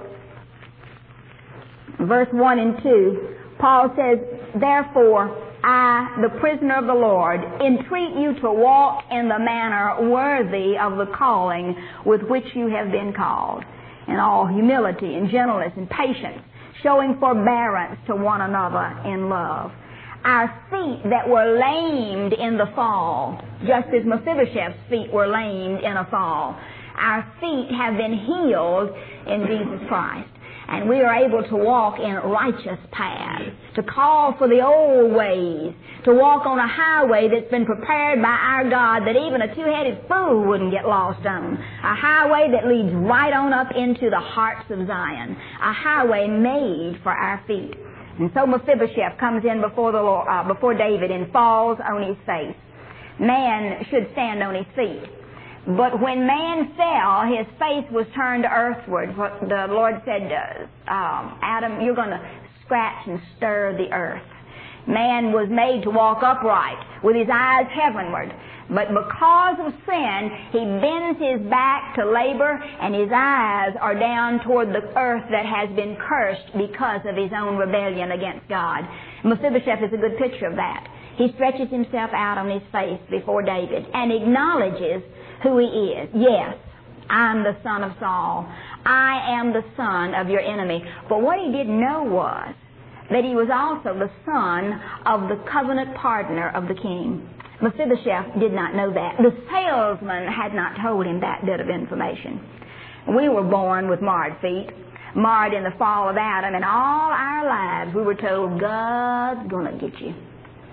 verse one and two. Paul says, therefore, I, the prisoner of the Lord, entreat you to walk in the manner worthy of the calling with which you have been called, in all humility and gentleness and patience, showing forbearance to one another in love. Our feet that were lamed in the fall, just as Mephibosheth's feet were lamed in a fall, our feet have been healed in Jesus Christ. And we are able to walk in righteous paths, to call for the old ways, to walk on a highway that's been prepared by our God that even a two-headed fool wouldn't get lost on. A highway that leads right on up into the hearts of Zion. A highway made for our feet. And so Mephibosheth comes in before the Lord, uh, before David and falls on his face. Man should stand on his feet. But when man fell, his face was turned earthward. The Lord said, um, Adam, you're going to scratch and stir the earth. Man was made to walk upright with his eyes heavenward. But because of sin, he bends his back to labor and his eyes are down toward the earth that has been cursed because of his own rebellion against God. Mephibosheth is a good picture of that. He stretches himself out on his face before David and acknowledges who he is. Yes, I'm the son of Saul. I am the son of your enemy. But what he didn't know was that he was also the son of the covenant partner of the king. Mephibosheth did not know that. The salesman had not told him that bit of information. We were born with marred feet, marred in the fall of Adam, and all our lives we were told, God's going to get you.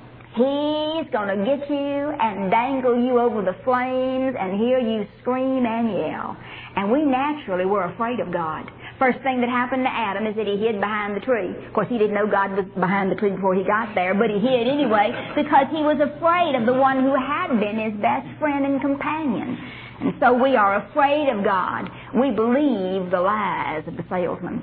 He's going to get you and dangle you over the flames and hear you scream and yell. And we naturally were afraid of God. First thing that happened to Adam is that he hid behind the tree. Of course, he didn't know God was behind the tree before he got there, but he hid anyway because he was afraid of the one who had been his best friend and companion. And so we are afraid of God. We believe the lies of the salesman.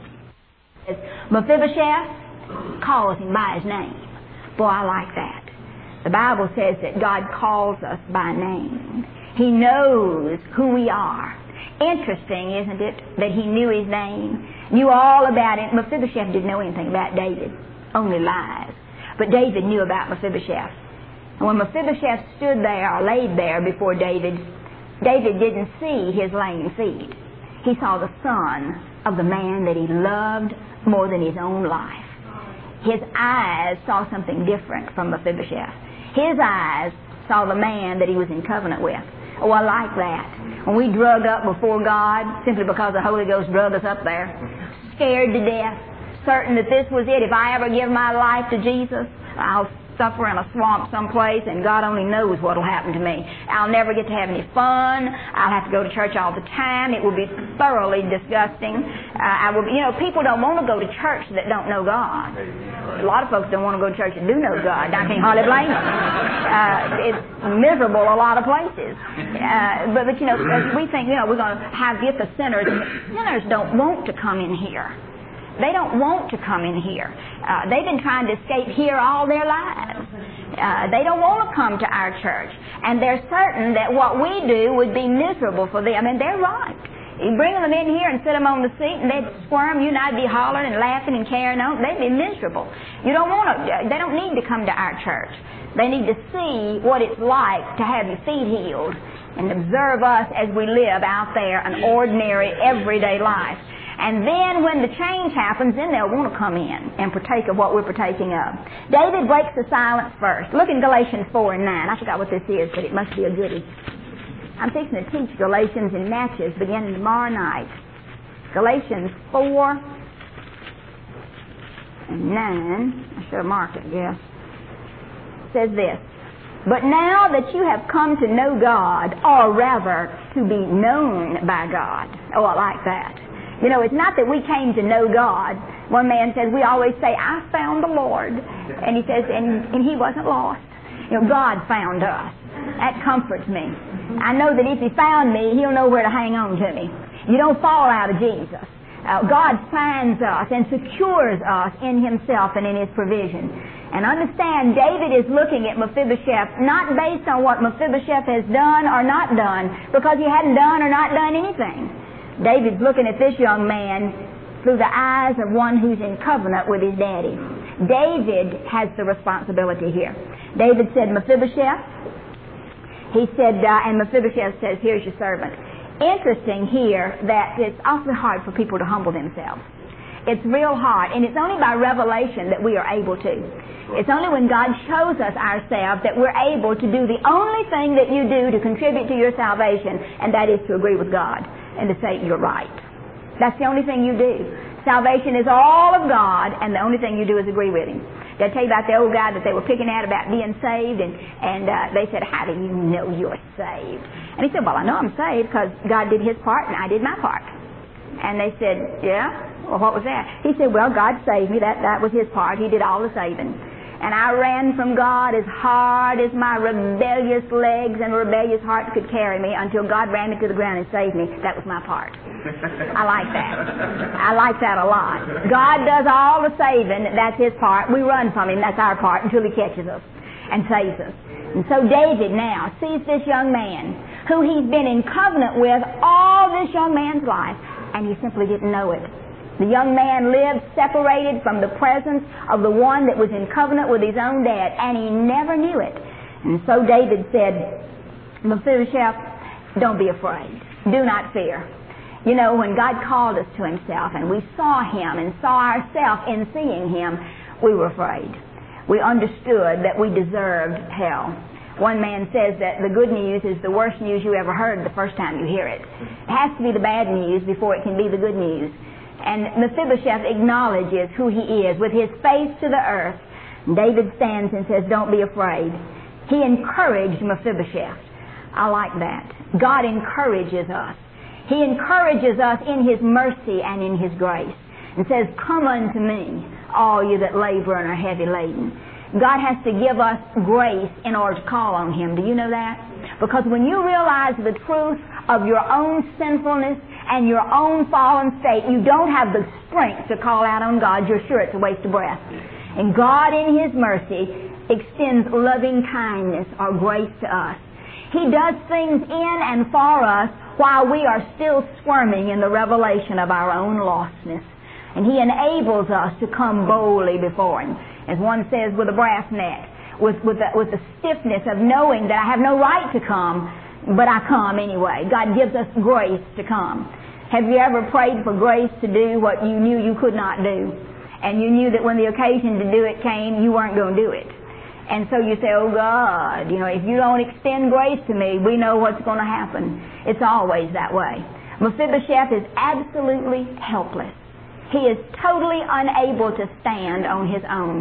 Mephibosheth calls him by his name. Boy, I like that. The Bible says that God calls us by name. He knows who we are. Interesting, isn't it, that he knew his name, knew all about it. Mephibosheth didn't know anything about David, only lies. But David knew about Mephibosheth. And when Mephibosheth stood there, or laid there before David, David didn't see his lame feet. He saw the son of the man that he loved more than his own life. His eyes saw something different from Mephibosheth. His eyes saw the man that he was in covenant with. Oh, I like that. When we drug up before God, simply because the Holy Ghost drug us up there, scared to death, certain that this was it. If I ever give my life to Jesus, I'll suffer in a swamp someplace, and God only knows what will happen to me. I'll never get to have any fun. I'll have to go to church all the time. It will be thoroughly disgusting. Uh, I will, you know, people don't want to go to church that don't know God. A lot of folks don't want to go to church that do know God. I can't hardly blame them. Uh, it's miserable a lot of places. Uh, but, but, you know, we think, you know, we're going to have get the sinners. And the sinners don't want to come in here. They don't want to come in here. Uh, they've been trying to escape here all their lives. Uh, they don't want to come to our church. And they're certain that what we do would be miserable for them. And they're right. You bring them in here and sit them on the seat, and they'd squirm. You and I'd be hollering and laughing and carrying on. They'd be miserable. You don't want to. They don't need to come to our church. They need to see what it's like to have your feet healed and observe us as we live out there an ordinary, everyday life. And then when the change happens, then they'll want to come in and partake of what we're partaking of. David breaks the silence first. Look in Galatians four and nine. I forgot what this is, but it must be a goodie. I'm fixing to teach Galatians in matches beginning tomorrow night. Galatians four and nine. I should have marked it, I guess. It says this. But now that you have come to know God, or rather to be known by God. Oh, I like that. You know, it's not that we came to know God. One man says, we always say, I found the Lord. And he says, and, and he wasn't lost. You know, God found us. That comforts me. I know that if he found me, he'll know where to hang on to me. You don't fall out of Jesus. Uh, God finds us and secures us in himself and in his provision. And understand, David is looking at Mephibosheth not based on what Mephibosheth has done or not done, because he hadn't done or not done anything. David's looking at this young man through the eyes of one who's in covenant with his daddy. David has the responsibility here. David said, Mephibosheth. He said, uh, and Mephibosheth says, here's your servant. Interesting here that it's awfully hard for people to humble themselves. It's real hard, and it's only by revelation that we are able to. It's only when God shows us ourselves that we're able to do the only thing that you do to contribute to your salvation, and that is to agree with God and to say you're right. That's the only thing you do. Salvation is all of God, and the only thing you do is agree with him. Did I tell you about the old guy that they were picking at about being saved? And, and uh, they said, how do you know you're saved? And he said, well, I know I'm saved because God did his part and I did my part. And they said, yeah? Well, what was that? He said, well, God saved me. That, that was his part. He did all the saving. And I ran from God as hard as my rebellious legs and rebellious heart could carry me until God ran me to the ground and saved me. That was my part. I like that. I like that a lot. God does all the saving. That's his part. We run from him. That's our part until he catches us and saves us. And so David now sees this young man who he's been in covenant with all this young man's life, and he simply didn't know it. The young man lived separated from the presence of the one that was in covenant with his own dad, and he never knew it. And so David said, Mephibosheth, don't be afraid. Do not fear. You know, when God called us to himself and we saw him and saw ourselves in seeing him, we were afraid. We understood that we deserved hell. One man says that the good news is the worst news you ever heard the first time you hear it. It has to be the bad news before it can be the good news. And Mephibosheth acknowledges who he is with his face to the earth. David stands and says, don't be afraid. He encouraged Mephibosheth. I like that. God encourages us. He encourages us in his mercy and in his grace and says, come unto me, all you that labor and are heavy laden. God has to give us grace in order to call on him. Do you know that? Because when you realize the truth of your own sinfulness and your own fallen state, you don't have the strength to call out on God. You're sure it's a waste of breath. And God, in his mercy, extends loving kindness or grace to us. He does things in and for us while we are still squirming in the revelation of our own lostness. And he enables us to come boldly before him. As one says, with a brass neck, with, with, the, with the stiffness of knowing that I have no right to come, but I come anyway. God gives us grace to come. Have you ever prayed for grace to do what you knew you could not do? And you knew that when the occasion to do it came, you weren't going to do it. And so you say, oh God, you know, if you don't extend grace to me, we know what's going to happen. It's always that way. Mephibosheth is absolutely helpless. He is totally unable to stand on his own.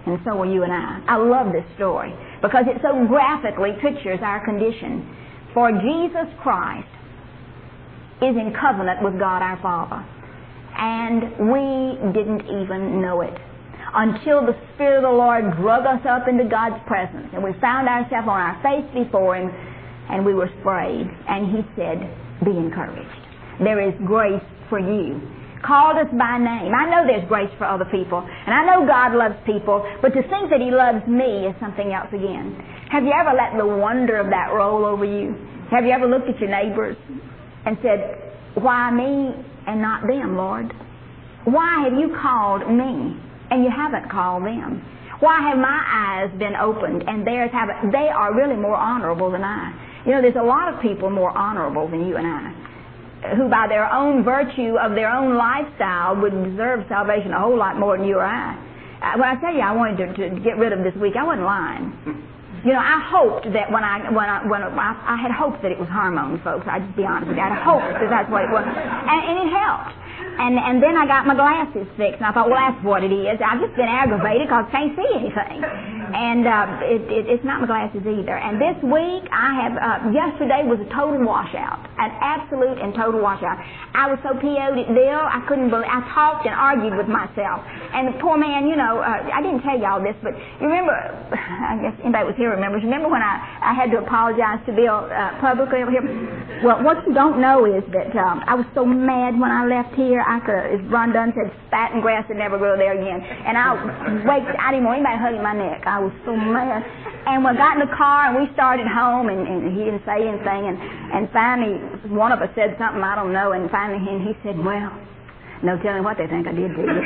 and so will you and I. I love this story because it so graphically pictures our condition. For Jesus Christ is in covenant with God our Father, and we didn't even know it until the Spirit of the Lord drug us up into God's presence, and we found ourselves on our face before Him, and we were sprayed, and He said, be encouraged. There is grace for you. Called us by name. I know there's grace for other people, and I know God loves people, but to think that He loves me is something else again. Have you ever let the wonder of that roll over you? Have you ever looked at your neighbors and said, why me and not them, Lord? Why have you called me and you haven't called them? Why have my eyes been opened and theirs haven't? They are really more honorable than I. You know, there's a lot of people more honorable than you and I, who by their own virtue of their own lifestyle would deserve salvation a whole lot more than you or I. Uh, when I tell you I wanted to, to get rid of this week, I wasn't lying. You know, I hoped that when I when I when I, I had hoped that it was hormones, folks. I'd just be honest with you. I had hoped that that's what it was, and, and it helped. And and then I got my glasses fixed, and I thought, well, that's what it is. I've just been aggravated because I can't see anything. And uh, it, it, it's not my glasses either. And this week, I have, uh, yesterday was a total washout, an absolute and total washout. I was so P O'd at Bill, I couldn't believe, I talked and argued with myself. And the poor man, you know, uh, I didn't tell you all this, but you remember, I guess anybody was here remembers, remember when I, I had to apologize to Bill uh, publicly over here? Well, what you don't know is that um, I was so mad when I left here. I could, as Ron Dunn said, spat and grass would never grow there again. And I waked, I didn't want anybody hugging my neck. I was so mad. And we got in the car and we started home, and, and he didn't say anything. And, and finally, one of us said something, I don't know, and finally and he said, well, no telling what they think I did to you.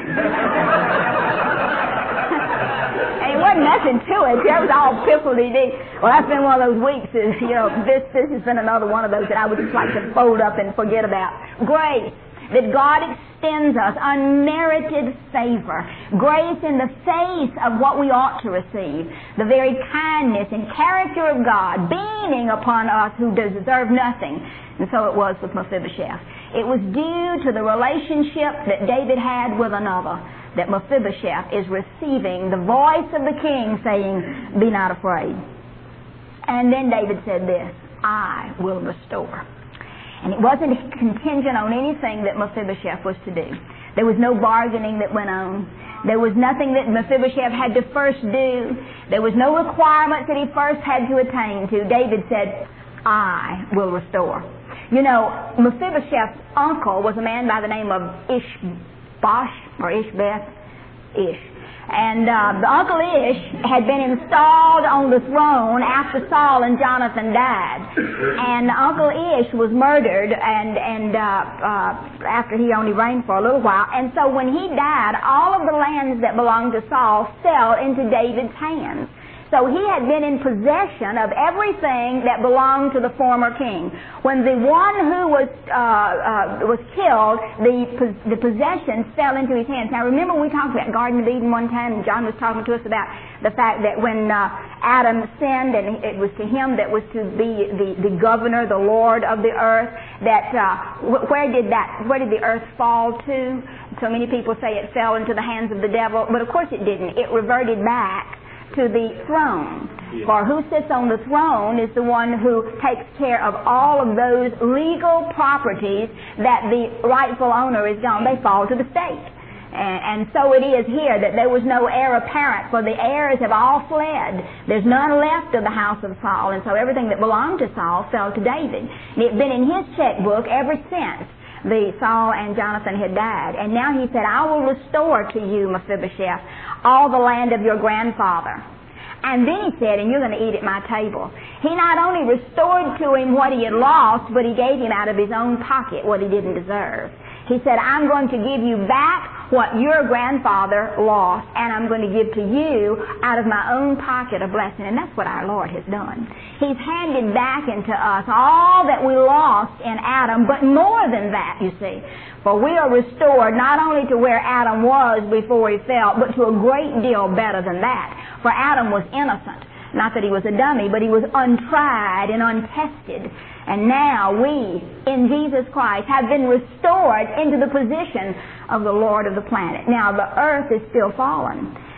And it wasn't nothing to it. It was all piffle-de-dee. Well, that's been one of those weeks, you know, this, this has been another one of those that I would just like to fold up and forget about. Grace. That God extends us unmerited favor, grace in the face of what we ought to receive, the very kindness and character of God beaming upon us who deserve nothing. And so it was with Mephibosheth. It was due to the relationship that David had with another that Mephibosheth is receiving the voice of the king saying, be not afraid. And then David said this, I will restore. And it wasn't contingent on anything that Mephibosheth was to do. There was no bargaining that went on. There was nothing that Mephibosheth had to first do. There was no requirements that he first had to attain to. David said, I will restore. You know, Mephibosheth's uncle was a man by the name of Ishbosh, or Ishbeth, Ish. And uh, the Uncle Ish had been installed on the throne after Saul and Jonathan died. And Uncle Ish was murdered and, and uh, uh, after he only reigned for a little while. And so when he died, all of the lands that belonged to Saul fell into David's hands. So he had been in possession of everything that belonged to the former king. When the one who was uh, uh, was killed, the the possessions fell into his hands. Now remember we talked about Garden of Eden one time, and John was talking to us about the fact that when uh, Adam sinned, and it was to him that was to be the, the governor, the Lord of the earth, that uh, where did that, where did the earth fall to? So many people say it fell into the hands of the devil, but of course it didn't. It reverted back to the throne. Yeah. For who sits on the throne is the one who takes care of all of those legal properties that the rightful owner is gone. They fall to the state. And, and so it is here that there was no heir apparent, for the heirs have all fled. There's none left of the house of Saul, and so everything that belonged to Saul fell to David. And it had been in his checkbook ever since the Saul and Jonathan had died. And now he said, I will restore to you, Mephibosheth, all the land of your grandfather. And then he said, and you're going to eat at my table. He not only restored to him what he had lost, but he gave him out of his own pocket what he didn't deserve. He said, I'm going to give you back what your grandfather lost, and I'm going to give to you out of my own pocket a blessing. And that's what our Lord has done. He's handed back into us all that we lost in Adam, but more than that, you see. For we are restored not only to where Adam was before he fell, but to a great deal better than that. For Adam was innocent. Not that he was a dummy, but he was untried and untested. And now we, in Jesus Christ, have been restored into the position of the Lord of the planet. Now the earth is still fallen.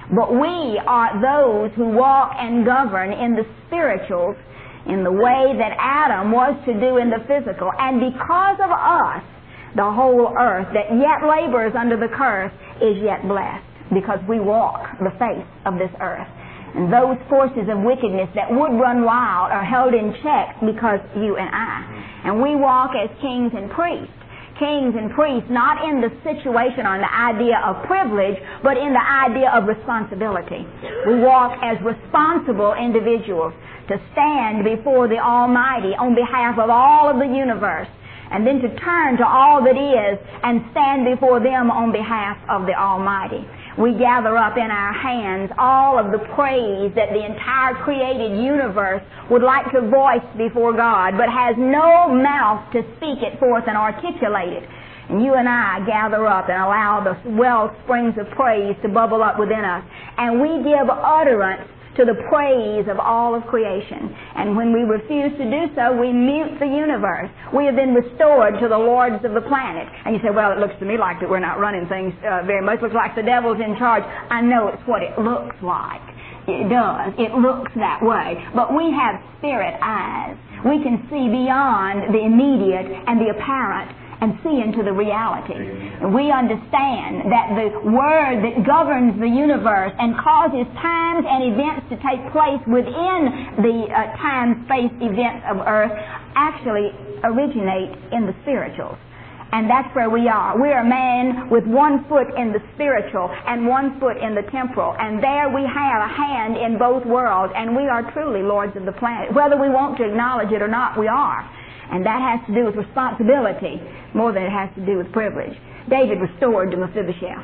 But we are those who walk and govern in the spirituals in the way that Adam was to do in the physical. And because of us, the whole earth that yet labors under the curse is yet blessed, because we walk the face of this earth. And those forces of wickedness that would run wild are held in check because you and I. And we walk as kings and priests. Kings and priests, not in the situation or in the idea of privilege, but in the idea of responsibility. We walk as responsible individuals to stand before the Almighty on behalf of all of the universe, and then to turn to all that is and stand before them on behalf of the Almighty. We gather up in our hands all of the praise that the entire created universe would like to voice before God, but has no mouth to speak it forth and articulate it. And you and I gather up and allow the well springs of praise to bubble up within us, and we give utterance to the praise of all of creation. And when we refuse to do so, we mute the universe. We have been restored to the lords of the planet. And you say, well, it looks to me like that we're not running things uh, very much. It looks like the devil's in charge. I know it's what it looks like. It does. It looks that way. But we have spirit eyes. We can see beyond the immediate and the apparent and see into the reality. We understand that the Word that governs the universe and causes times and events to take place within the uh, time, space, events of earth actually originate in the spirituals. And that's where we are. We're a man with one foot in the spiritual and one foot in the temporal. And there we have a hand in both worlds, and we are truly lords of the planet. Whether we want to acknowledge it or not, we are. And that has to do with responsibility more than it has to do with privilege. David restored to Mephibosheth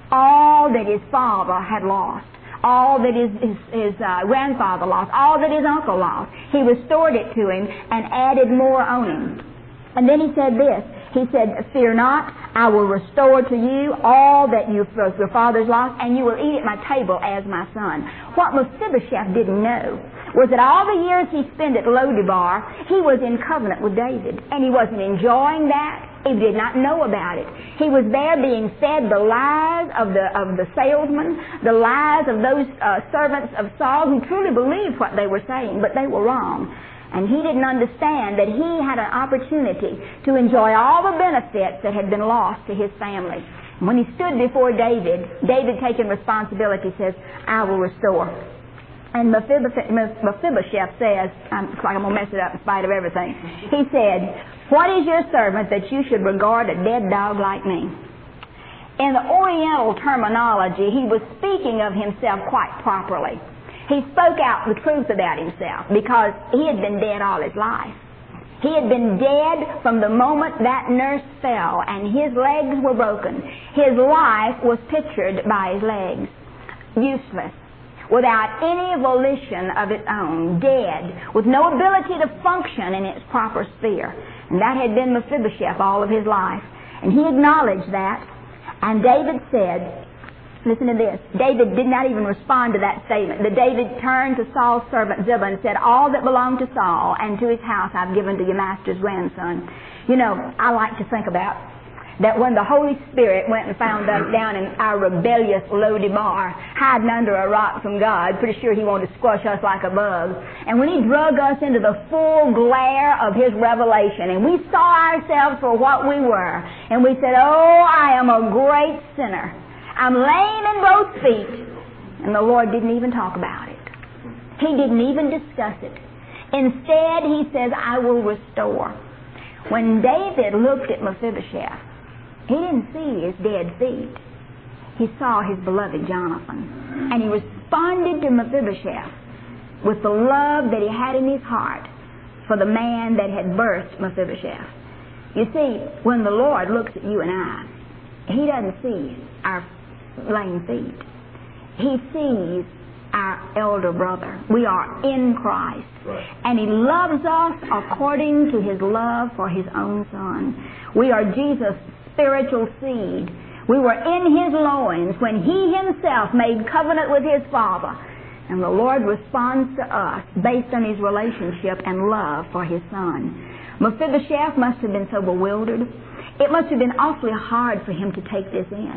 all that his father had lost, all that his, his, his uh, grandfather lost, all that his uncle lost. He restored it to him and added more on him. And then he said this. He said, fear not, I will restore to you all that you, your father's lost, and you will eat at my table as my son. What Mephibosheth didn't know was that all the years he spent at Lo-debar, he was in covenant with David, and he wasn't enjoying that. He did not know about it. He was there being fed the lies of the of the salesmen, the lies of those uh, servants of Saul who truly believed what they were saying, but they were wrong. And he didn't understand that he had an opportunity to enjoy all the benefits that had been lost to his family. And when he stood before David, David taking responsibility says, I will restore. And Mephibosheth says, I'm, it's like I'm going to mess it up in spite of everything. He said, what is your servant that you should regard a dead dog like me? In the Oriental terminology, he was speaking of himself quite properly. He spoke out the truth about himself because he had been dead all his life. He had been dead from the moment that nurse fell and his legs were broken. His life was pictured by his legs. Useless. Without any volition of its own, dead, with no ability to function in its proper sphere. And that had been Mephibosheth all of his life. And he acknowledged that. And David said, listen to this, David did not even respond to that statement. But David turned to Saul's servant Ziba and said, all that belonged to Saul and to his house I've given to your master's grandson. You know, I like to think about that when the Holy Spirit went and found us down in our rebellious Lo-debar, hiding under a rock from God, pretty sure he wanted to squash us like a bug. And when he drug us into the full glare of his revelation, and we saw ourselves for what we were, and we said, oh, I am a great sinner. I'm lame in both feet. And the Lord didn't even talk about it. He didn't even discuss it. Instead, he says, I will restore. When David looked at Mephibosheth, he didn't see his dead feet. He saw his beloved Jonathan. And he responded to Mephibosheth with the love that he had in his heart for the man that had birthed Mephibosheth. You see, when the Lord looks at you and I, he doesn't see our lame feet. He sees our elder brother. We are in Christ. Right. And he loves us according to his love for his own son. We are Jesus' spiritual seed. We were in his loins when he himself made covenant with his Father. And the Lord responds to us based on his relationship and love for his son. Mephibosheth must have been so bewildered. It must have been awfully hard for him to take this in.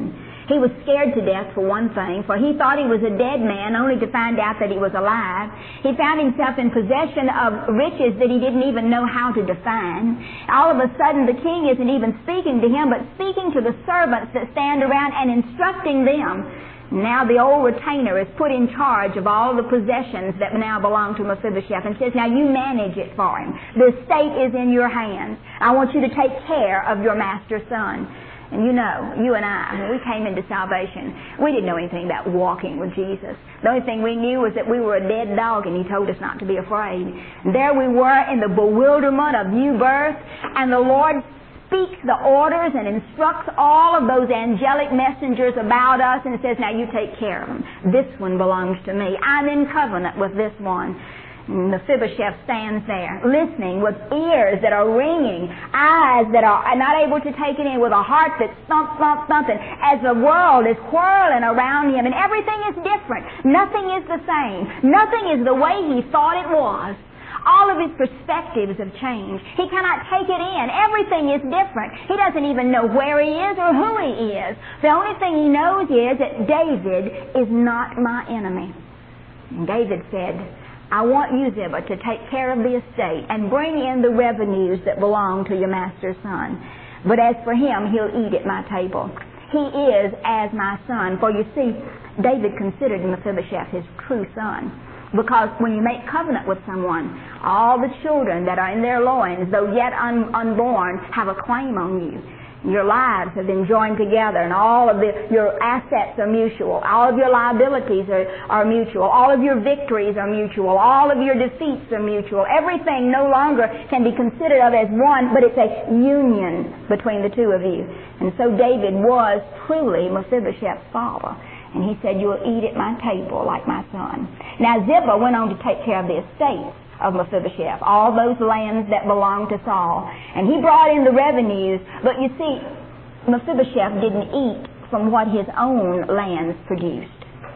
He was scared to death, for one thing, for he thought he was a dead man only to find out that he was alive. He found himself in possession of riches that he didn't even know how to define. All of a sudden, the king isn't even speaking to him, but speaking to the servants that stand around and instructing them. Now the old retainer is put in charge of all the possessions that now belong to Mephibosheth and says, now you manage it for him. The estate is in your hands. I want you to take care of your master's son. And you know, you and I, when we came into salvation, we didn't know anything about walking with Jesus. The only thing we knew was that we were a dead dog and he told us not to be afraid. And there we were in the bewilderment of new birth, and the Lord speaks the orders and instructs all of those angelic messengers about us and says, now you take care of them. This one belongs to me. I'm in covenant with this one. Mephibosheth stands there listening with ears that are ringing, eyes that are not able to take it in, with a heart that's thump, thump, thumping as the world is whirling around him, and everything is different. Nothing is the same. Nothing is the way he thought it was. All of his perspectives have changed. He cannot take it in. Everything is different. He doesn't even know where he is or who he is. The only thing he knows is that David is not my enemy. And David said, I want you, Ziba, to take care of the estate and bring in the revenues that belong to your master's son. But as for him, he'll eat at my table. He is as my son. For you see, David considered Mephibosheth his true son. Because when you make covenant with someone, all the children that are in their loins, though yet un- unborn, have a claim on you. Your lives have been joined together, and all of the, your assets are mutual. All of your liabilities are, are mutual. All of your victories are mutual. All of your defeats are mutual. Everything no longer can be considered of as one, but it's a union between the two of you. And so David was truly Mephibosheth's father. And he said, you will eat at my table like my son. Now Ziba went on to take care of the estates of Mephibosheth, all those lands that belonged to Saul. And he brought in the revenues, but you see, Mephibosheth didn't eat from what his own lands produced.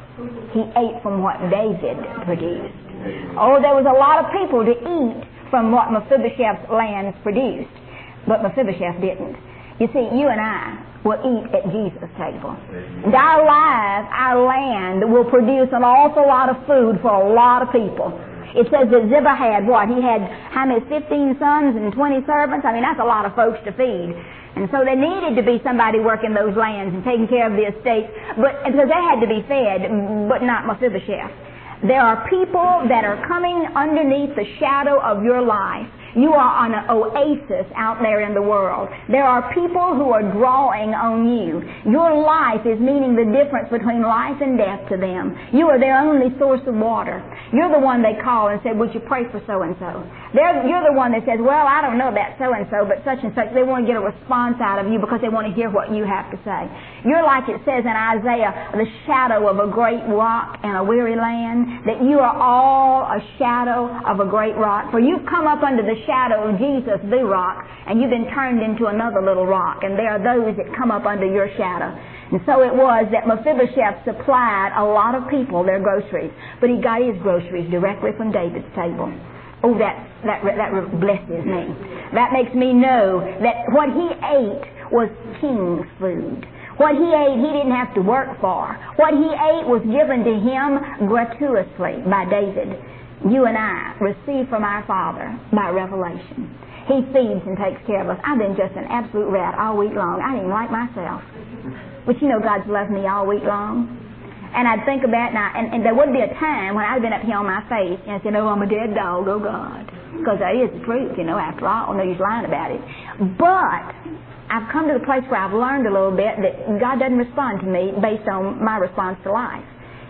He ate from what David produced. Oh, there was a lot of people to eat from what Mephibosheth's lands produced, but Mephibosheth didn't. You see, you and I will eat at Jesus' table. And our lives, our land will produce an awful lot of food for a lot of people. It says that Ziba had what? He had how many? fifteen sons and twenty servants? I mean, that's a lot of folks to feed. And so there needed to be somebody working those lands and taking care of the estates, but because they had to be fed, but not Mephibosheth. There are people that are coming underneath the shadow of your life. You are on an oasis out there in the world. There are people who are drawing on you. Your life is meaning the difference between life and death to them. You are their only source of water. You're the one they call and say, would you pray for so-and-so? They're, you're the one that says, well, I don't know about so-and-so, but such and such. They want to get a response out of you because they want to hear what you have to say. You're like it says in Isaiah, the shadow of a great rock and a weary land, that you are all a shadow of a great rock. For you've come up under the shadow of Jesus, the rock, and you've been turned into another little rock, and there are those that come up under your shadow. And so it was that Mephibosheth supplied a lot of people their groceries, but he got his groceries directly from David's table. Oh, that, that, that blesses me. That makes me know that what he ate was king's food. What he ate, he didn't have to work for. What he ate was given to him gratuitously by David. You and I receive from our Father by revelation. He feeds and takes care of us. I've been just an absolute rat all week long. I didn't even like myself. But you know God's loved me all week long. And I'd think about it, and, I, and, and there would be a time when I'd been up here on my face and said, oh, I'm a dead dog, oh God. Because that is the truth, you know, after all. No use lying about it. But I've come to the place where I've learned a little bit that God doesn't respond to me based on my response to life.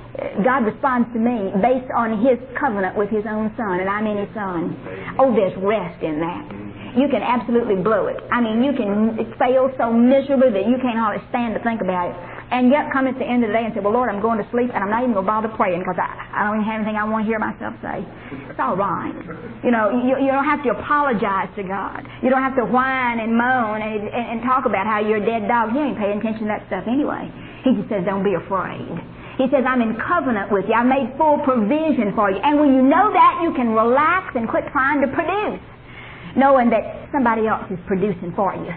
God responds to me based on His covenant with His own Son, and I'm in His Son. Oh, there's rest in that. You can absolutely blow it. I mean, you can fail so miserably that you can't hardly stand to think about it. And yet come at the end of the day and say, well, Lord, I'm going to sleep, and I'm not even going to bother praying because I, I don't even have anything I want to hear myself say. It's all right. You know, you, you don't have to apologize to God. You don't have to whine and moan and, and, and talk about how you're a dead dog. He ain't paying attention to that stuff anyway. He just says, don't be afraid. He says, I'm in covenant with you. I've made full provision for you. And when you know that, you can relax and quit trying to produce, knowing that somebody else is producing for you.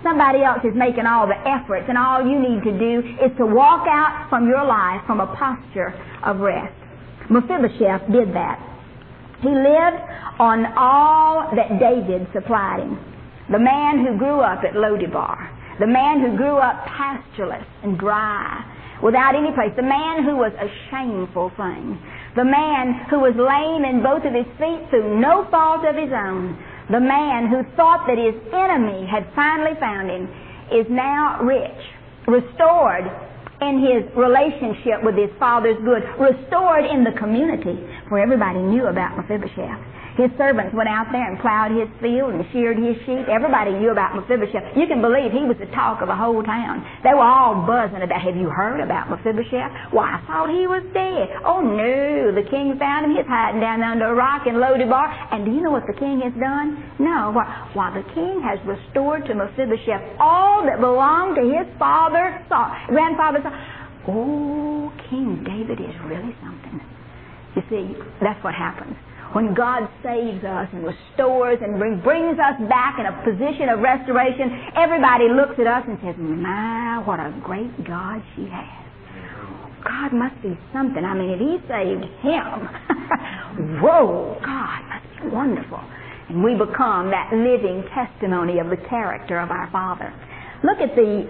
Somebody else is making all the efforts, and all you need to do is to walk out from your life from a posture of rest. Mephibosheth did that. He lived on all that David supplied him. The man who grew up at Lo-debar, the man who grew up pastureless and dry, without any place, the man who was a shameful thing, the man who was lame in both of his feet through no fault of his own, the man who thought that his enemy had finally found him, is now rich, restored in his relationship with his father's good, restored in the community, for everybody knew about Mephibosheth. His servants went out there and plowed his field and sheared his sheep. Everybody knew about Mephibosheth. You can believe he was the talk of the whole town. They were all buzzing about, have you heard about Mephibosheth? Why, I thought he was dead. Oh, no, the king found him. He's hiding down under a rock in Lo-debar. And do you know what the king has done? No. Why, why the king has restored to Mephibosheth all that belonged to his father, Saul, grandfather Saul. Oh, King David is really something. You see, that's what happens. When God saves us and restores and bring, brings us back in a position of restoration, everybody looks at us and says, my, what a great God she has. God must be something. I mean, if he saved him, whoa, God must be wonderful. And we become that living testimony of the character of our Father. Look at the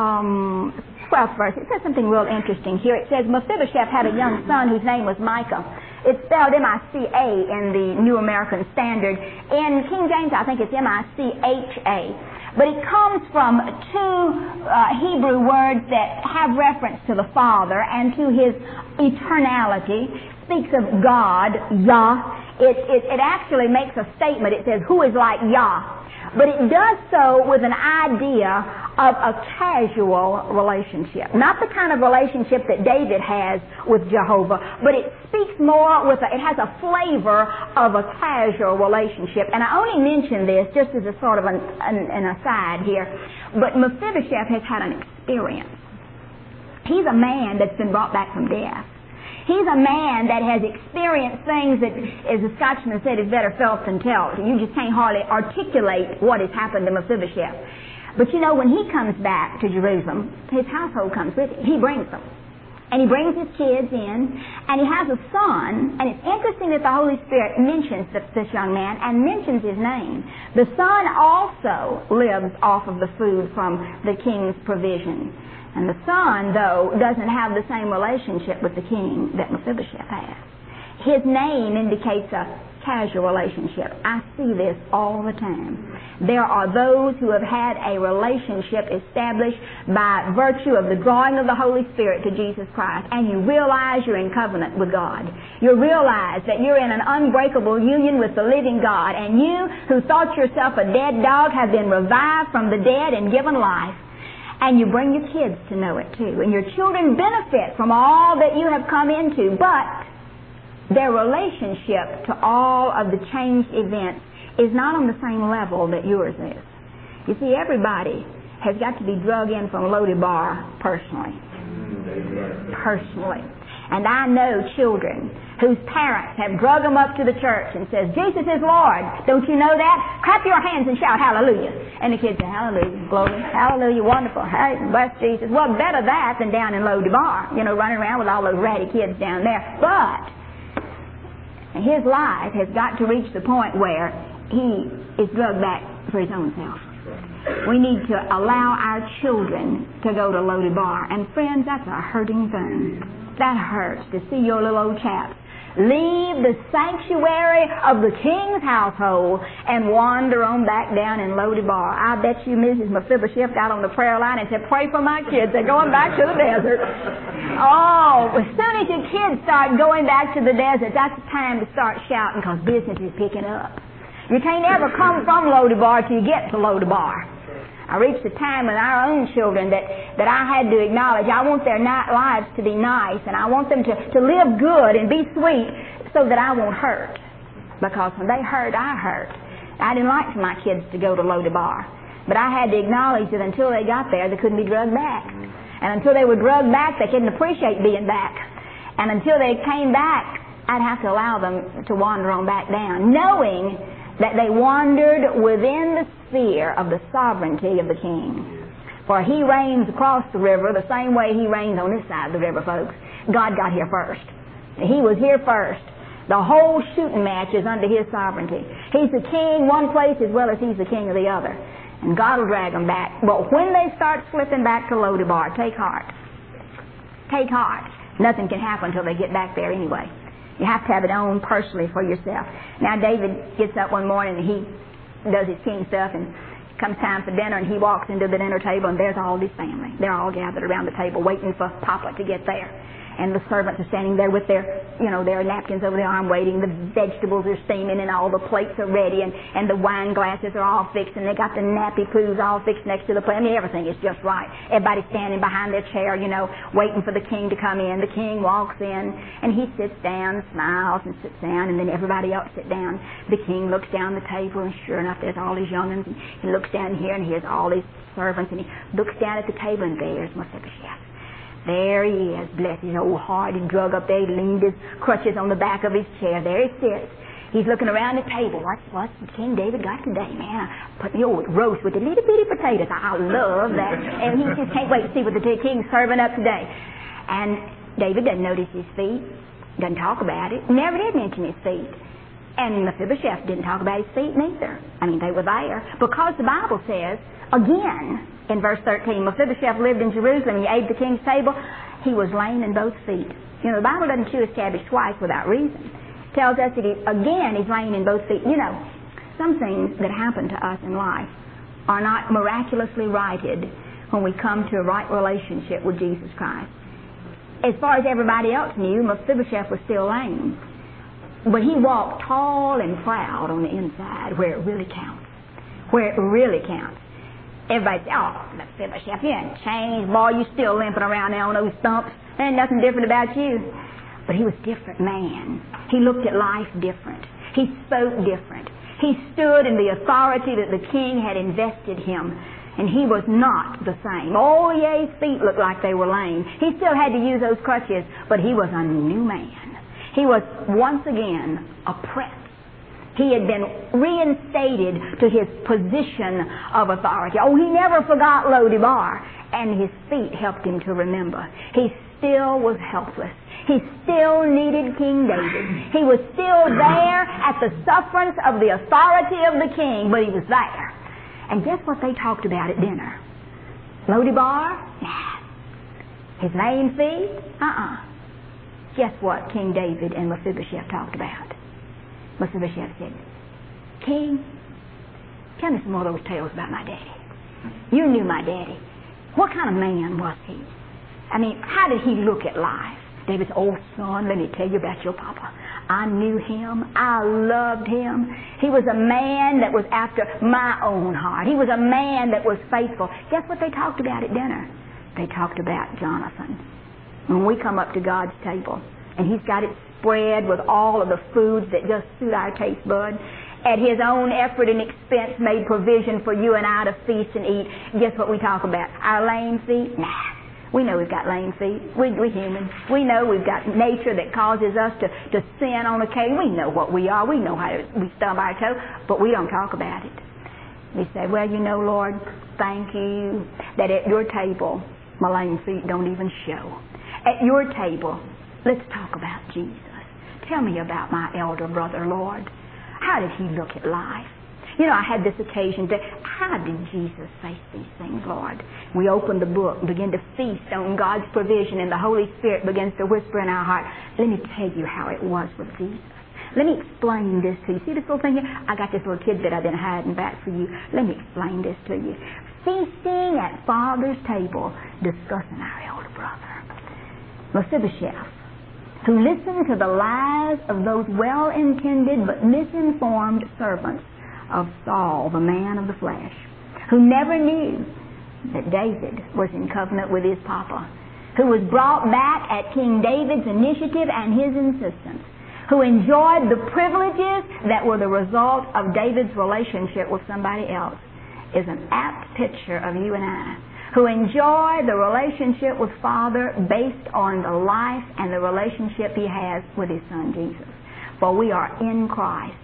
um, twelfth verse. It says something real interesting here. It says, Mephibosheth had a young son whose name was Micah. It's spelled M I C A in the New American Standard. In King James, I think it's M I C H A. But it comes from two uh, Hebrew words that have reference to the Father and to his eternality. Speaks of God, Yah. It, it, it actually makes a statement. It says, who is like Yah? But it does so with an idea of a casual relationship. Not the kind of relationship that David has with Jehovah, but it speaks more with a, it has a flavor of a casual relationship. And I only mention this just as a sort of an, an, an aside here, but Mephibosheth has had an experience. He's a man that's been brought back from death. He's a man that has experienced things that, as the Scotchman said, is better felt than told. You just can't hardly articulate what has happened to Mephibosheth. But you know, when he comes back to Jerusalem, his household comes with him. He brings them. And he brings his kids in, and he has a son, and it's interesting that the Holy Spirit mentions this young man and mentions his name. The son also lives off of the food from the king's provision. And the son, though, doesn't have the same relationship with the king that Mephibosheth has. His name indicates a casual relationship. I see this all the time. There are those who have had a relationship established by virtue of the drawing of the Holy Spirit to Jesus Christ, and you realize you're in covenant with God. You realize that you're in an unbreakable union with the living God, and you who thought yourself a dead dog have been revived from the dead and given life. And you bring your kids to know it too. And your children benefit from all that you have come into. But their relationship to all of the changed events is not on the same level that yours is. You see, everybody has got to be drug in from Lo-debar personally. Personally. And I know children whose parents have drug them up to the church and says, Jesus is Lord. Don't you know that? Clap your hands and shout hallelujah. And the kids say, hallelujah, glory, hallelujah, wonderful. Hey, bless Jesus. Well, better that than down in Lo-debar, you know, running around with all those ratty kids down there. But his life has got to reach the point where he is drugged back for his own self. We need to allow our children to go to Lo-debar. And friends, that's a hurting thing. That hurts to see your little old chaps leave the sanctuary of the king's household and wander on back down in Lo-debar. I bet you Missus Mephibosheth got on the prayer line and said, pray for my kids. They're going back to the desert. Oh, as soon as your kids start going back to the desert, that's the time to start shouting because business is picking up. You can't ever come from Lo-debar till you get to Lo-debar. I reached a time with our own children that, that I had to acknowledge I want their lives to be nice, and I want them to, to live good and be sweet so that I won't hurt. Because when they hurt, I hurt. I didn't like for my kids to go to Lo-debar. But I had to acknowledge that until they got there, they couldn't be drugged back. And until they were drugged back, they couldn't appreciate being back. And until they came back, I'd have to allow them to wander on back down, knowing that they wandered within the sphere of the sovereignty of the king. For he reigns across the river the same way he reigns on this side of the river, folks. God got here first. He was here first. The whole shooting match is under his sovereignty. He's the king one place as well as he's the king of the other. And God will drag them back. But when they start slipping back to Lo-debar, take heart. Take heart. Nothing can happen until they get back there anyway. You have to have it on personally for yourself. Now David gets up one morning and he does his king stuff, and comes time for dinner and he walks into the dinner table and there's all his family. They're all gathered around the table waiting for Papa to get there. And the servants are standing there with their, you know, their napkins over their arm waiting. The vegetables are steaming and all the plates are ready, and, and the wine glasses are all fixed, and they got the nappy poos all fixed next to the plate. I mean, everything is just right. Everybody's standing behind their chair, you know, waiting for the king to come in. The king walks in and he sits down, smiles and sits down, and then everybody else sits down. The king looks down the table, and sure enough, there's all these young'uns. And he looks down here and here's all these servants, and he looks down at the table and there's Mephibosheth. There he is, bless his old heart. He drug up there, he leaned his crutches on the back of his chair. There he sits. He's looking around the table. What's, what's King David got today, man? Put me old roast with the little bitty potatoes. I love that. And he just can't wait to see what the king's serving up today. And David doesn't notice his feet, doesn't talk about it, never did mention his feet. And Mephibosheth didn't talk about his feet neither. I mean, they were there. Because the Bible says, again, in verse thirteen, Mephibosheth lived in Jerusalem, and he ate the king's table. He was lame in both feet. You know, the Bible doesn't chew his cabbage twice without reason. It tells us that, he, again, he's lame in both feet. You know, some things that happen to us in life are not miraculously righted when we come to a right relationship with Jesus Christ. As far as everybody else knew, Mephibosheth was still lame. But he walked tall and proud on the inside, where it really counts. Where it really counts. Everybody said, oh, Mephibosheth, you ain't changed, boy. You still limping around there on those stumps. There ain't nothing different about you. But he was a different man. He looked at life different. He spoke different. He stood in the authority that the king had invested him. And he was not the same. Oh, yeah, his feet looked like they were lame. He still had to use those crutches, but he was a new man. He was once again a prince. He had been reinstated to his position of authority. Oh, he never forgot Lo-debar, and his feet helped him to remember. He still was helpless. He still needed King David. He was still there at the sufferance of the authority of the king, but he was there. And guess what they talked about at dinner? Lo-debar? Nah. His lame feet? Uh-uh. Guess what King David and Mephibosheth talked about? Mephibosheth said, King, tell me some more of those tales about my daddy. You knew my daddy. What kind of man was he? I mean, how did he look at life? David said, oh, son, let me tell you about your papa. I knew him. I loved him. He was a man that was after my own heart. He was a man that was faithful. Guess what they talked about at dinner? They talked about Jonathan. When we come up to God's table, and he's got it spread with all of the foods that just suit our taste bud, at his own effort and expense made provision for you and I to feast and eat. Guess what we talk about? Our lame feet? Nah. We know we've got lame feet. We, we're human. We know we've got nature that causes us to, to sin on occasion. We know what we are. We know how to, we stub our toe, but we don't talk about it. We say, well, you know, Lord, thank you that at your table my lame feet don't even show. At your table, let's talk about Jesus. Tell me about my elder brother, Lord. How did he look at life? You know, I had this occasion to, how did Jesus face these things, Lord? We opened the book and begin to feast on God's provision, and the Holy Spirit begins to whisper in our heart, let me tell you how it was with Jesus. Let me explain this to you. See this little thing here? I got this little tidbit I've been hiding back for you. Let me explain this to you. Feasting at Father's table, discussing our elder brother. Mephibosheth, who listened to the lies of those well-intended but misinformed servants of Saul, the man of the flesh, who never knew that David was in covenant with his papa, who was brought back at King David's initiative and his insistence, who enjoyed the privileges that were the result of David's relationship with somebody else, is an apt picture of you and I, who enjoy the relationship with Father based on the life and the relationship he has with his Son Jesus. For we are in Christ,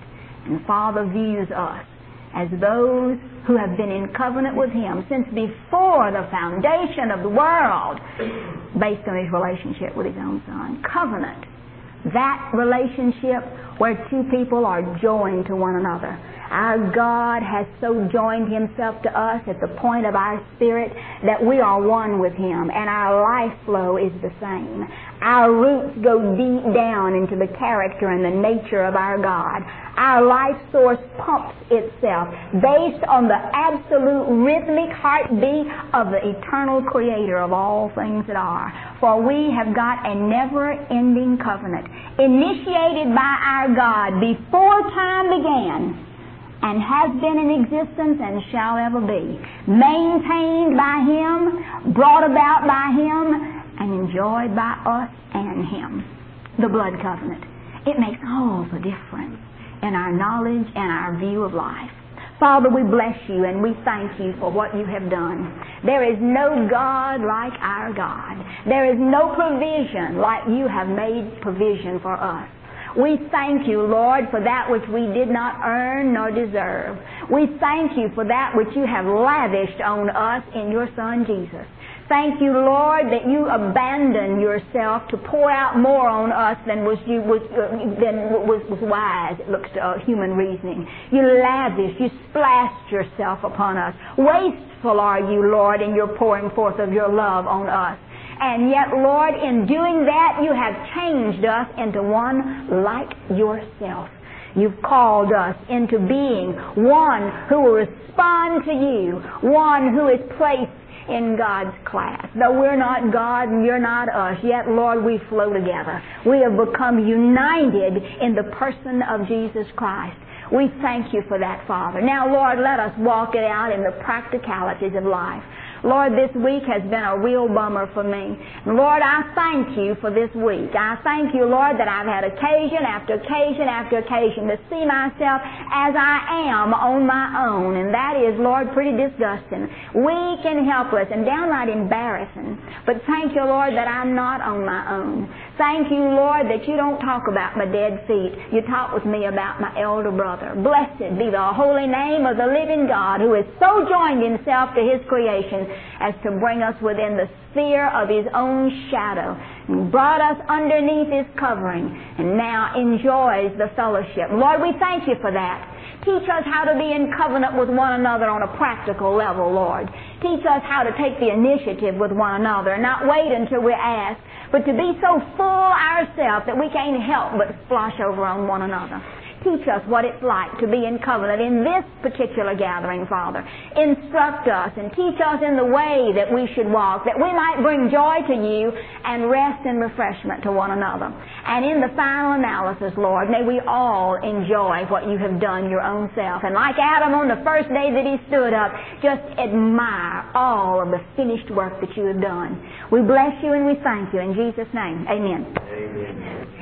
And the Father views us as those who have been in covenant with Him since before the foundation of the world, based on His relationship with His own Son. Covenant. That relationship where two people are joined to one another. Our God has so joined Himself to us at the point of our spirit that we are one with Him, and our life flow is the same. Our roots go deep down into the character and the nature of our God. Our life source pumps itself based on the absolute rhythmic heartbeat of the eternal Creator of all things that are. For we have got a never-ending covenant initiated by our God before time began, and has been in existence and shall ever be, maintained by Him, brought about by Him, and enjoyed by us and Him. The blood covenant. It makes all the difference in our knowledge and our view of life. Father, we bless You and we thank You for what You have done. There is no God like our God. There is no provision like You have made provision for us. We thank You, Lord, for that which we did not earn nor deserve. We thank You for that which You have lavished on us in Your Son, Jesus. Thank You, Lord, that You abandoned Yourself to pour out more on us than was you was uh, than was, was wise. It looks to uh, human reasoning. You lavished, You splashed Yourself upon us. Wasteful are You, Lord, in Your pouring forth of Your love on us. And yet, Lord, in doing that, You have changed us into one like Yourself. You've called us into being one who will respond to You, one who is placed in God's class. Though we're not God and You're not us, yet, Lord, we flow together. We have become united in the person of Jesus Christ. We thank You for that, Father. Now, Lord, let us walk it out in the practicalities of life. Lord, this week has been a real bummer for me. Lord, I thank You for this week. I thank You, Lord, that I've had occasion after occasion after occasion to see myself as I am on my own. And that is, Lord, pretty disgusting. Weak and helpless and downright embarrassing. But thank You, Lord, that I'm not on my own. Thank You, Lord, that You don't talk about my dead feet. You talk with me about my elder brother. Blessed be the holy name of the living God, who has so joined Himself to His creation as to bring us within the sphere of His own shadow, and brought us underneath His covering, and now enjoys the fellowship. Lord, we thank You for that. Teach us how to be in covenant with one another on a practical level, Lord. Teach us how to take the initiative with one another and not wait until we're asked, but to be so full ourselves that we can't help but splosh over on one another. Teach us what it's like to be in covenant in this particular gathering, Father. Instruct us and teach us in the way that we should walk, that we might bring joy to You and rest and refreshment to one another. And in the final analysis, Lord, may we all enjoy what You have done Your own self. And like Adam on the first day that he stood up, just admire all of the finished work that You have done. We bless You and we thank You. In Jesus' name, amen. Amen.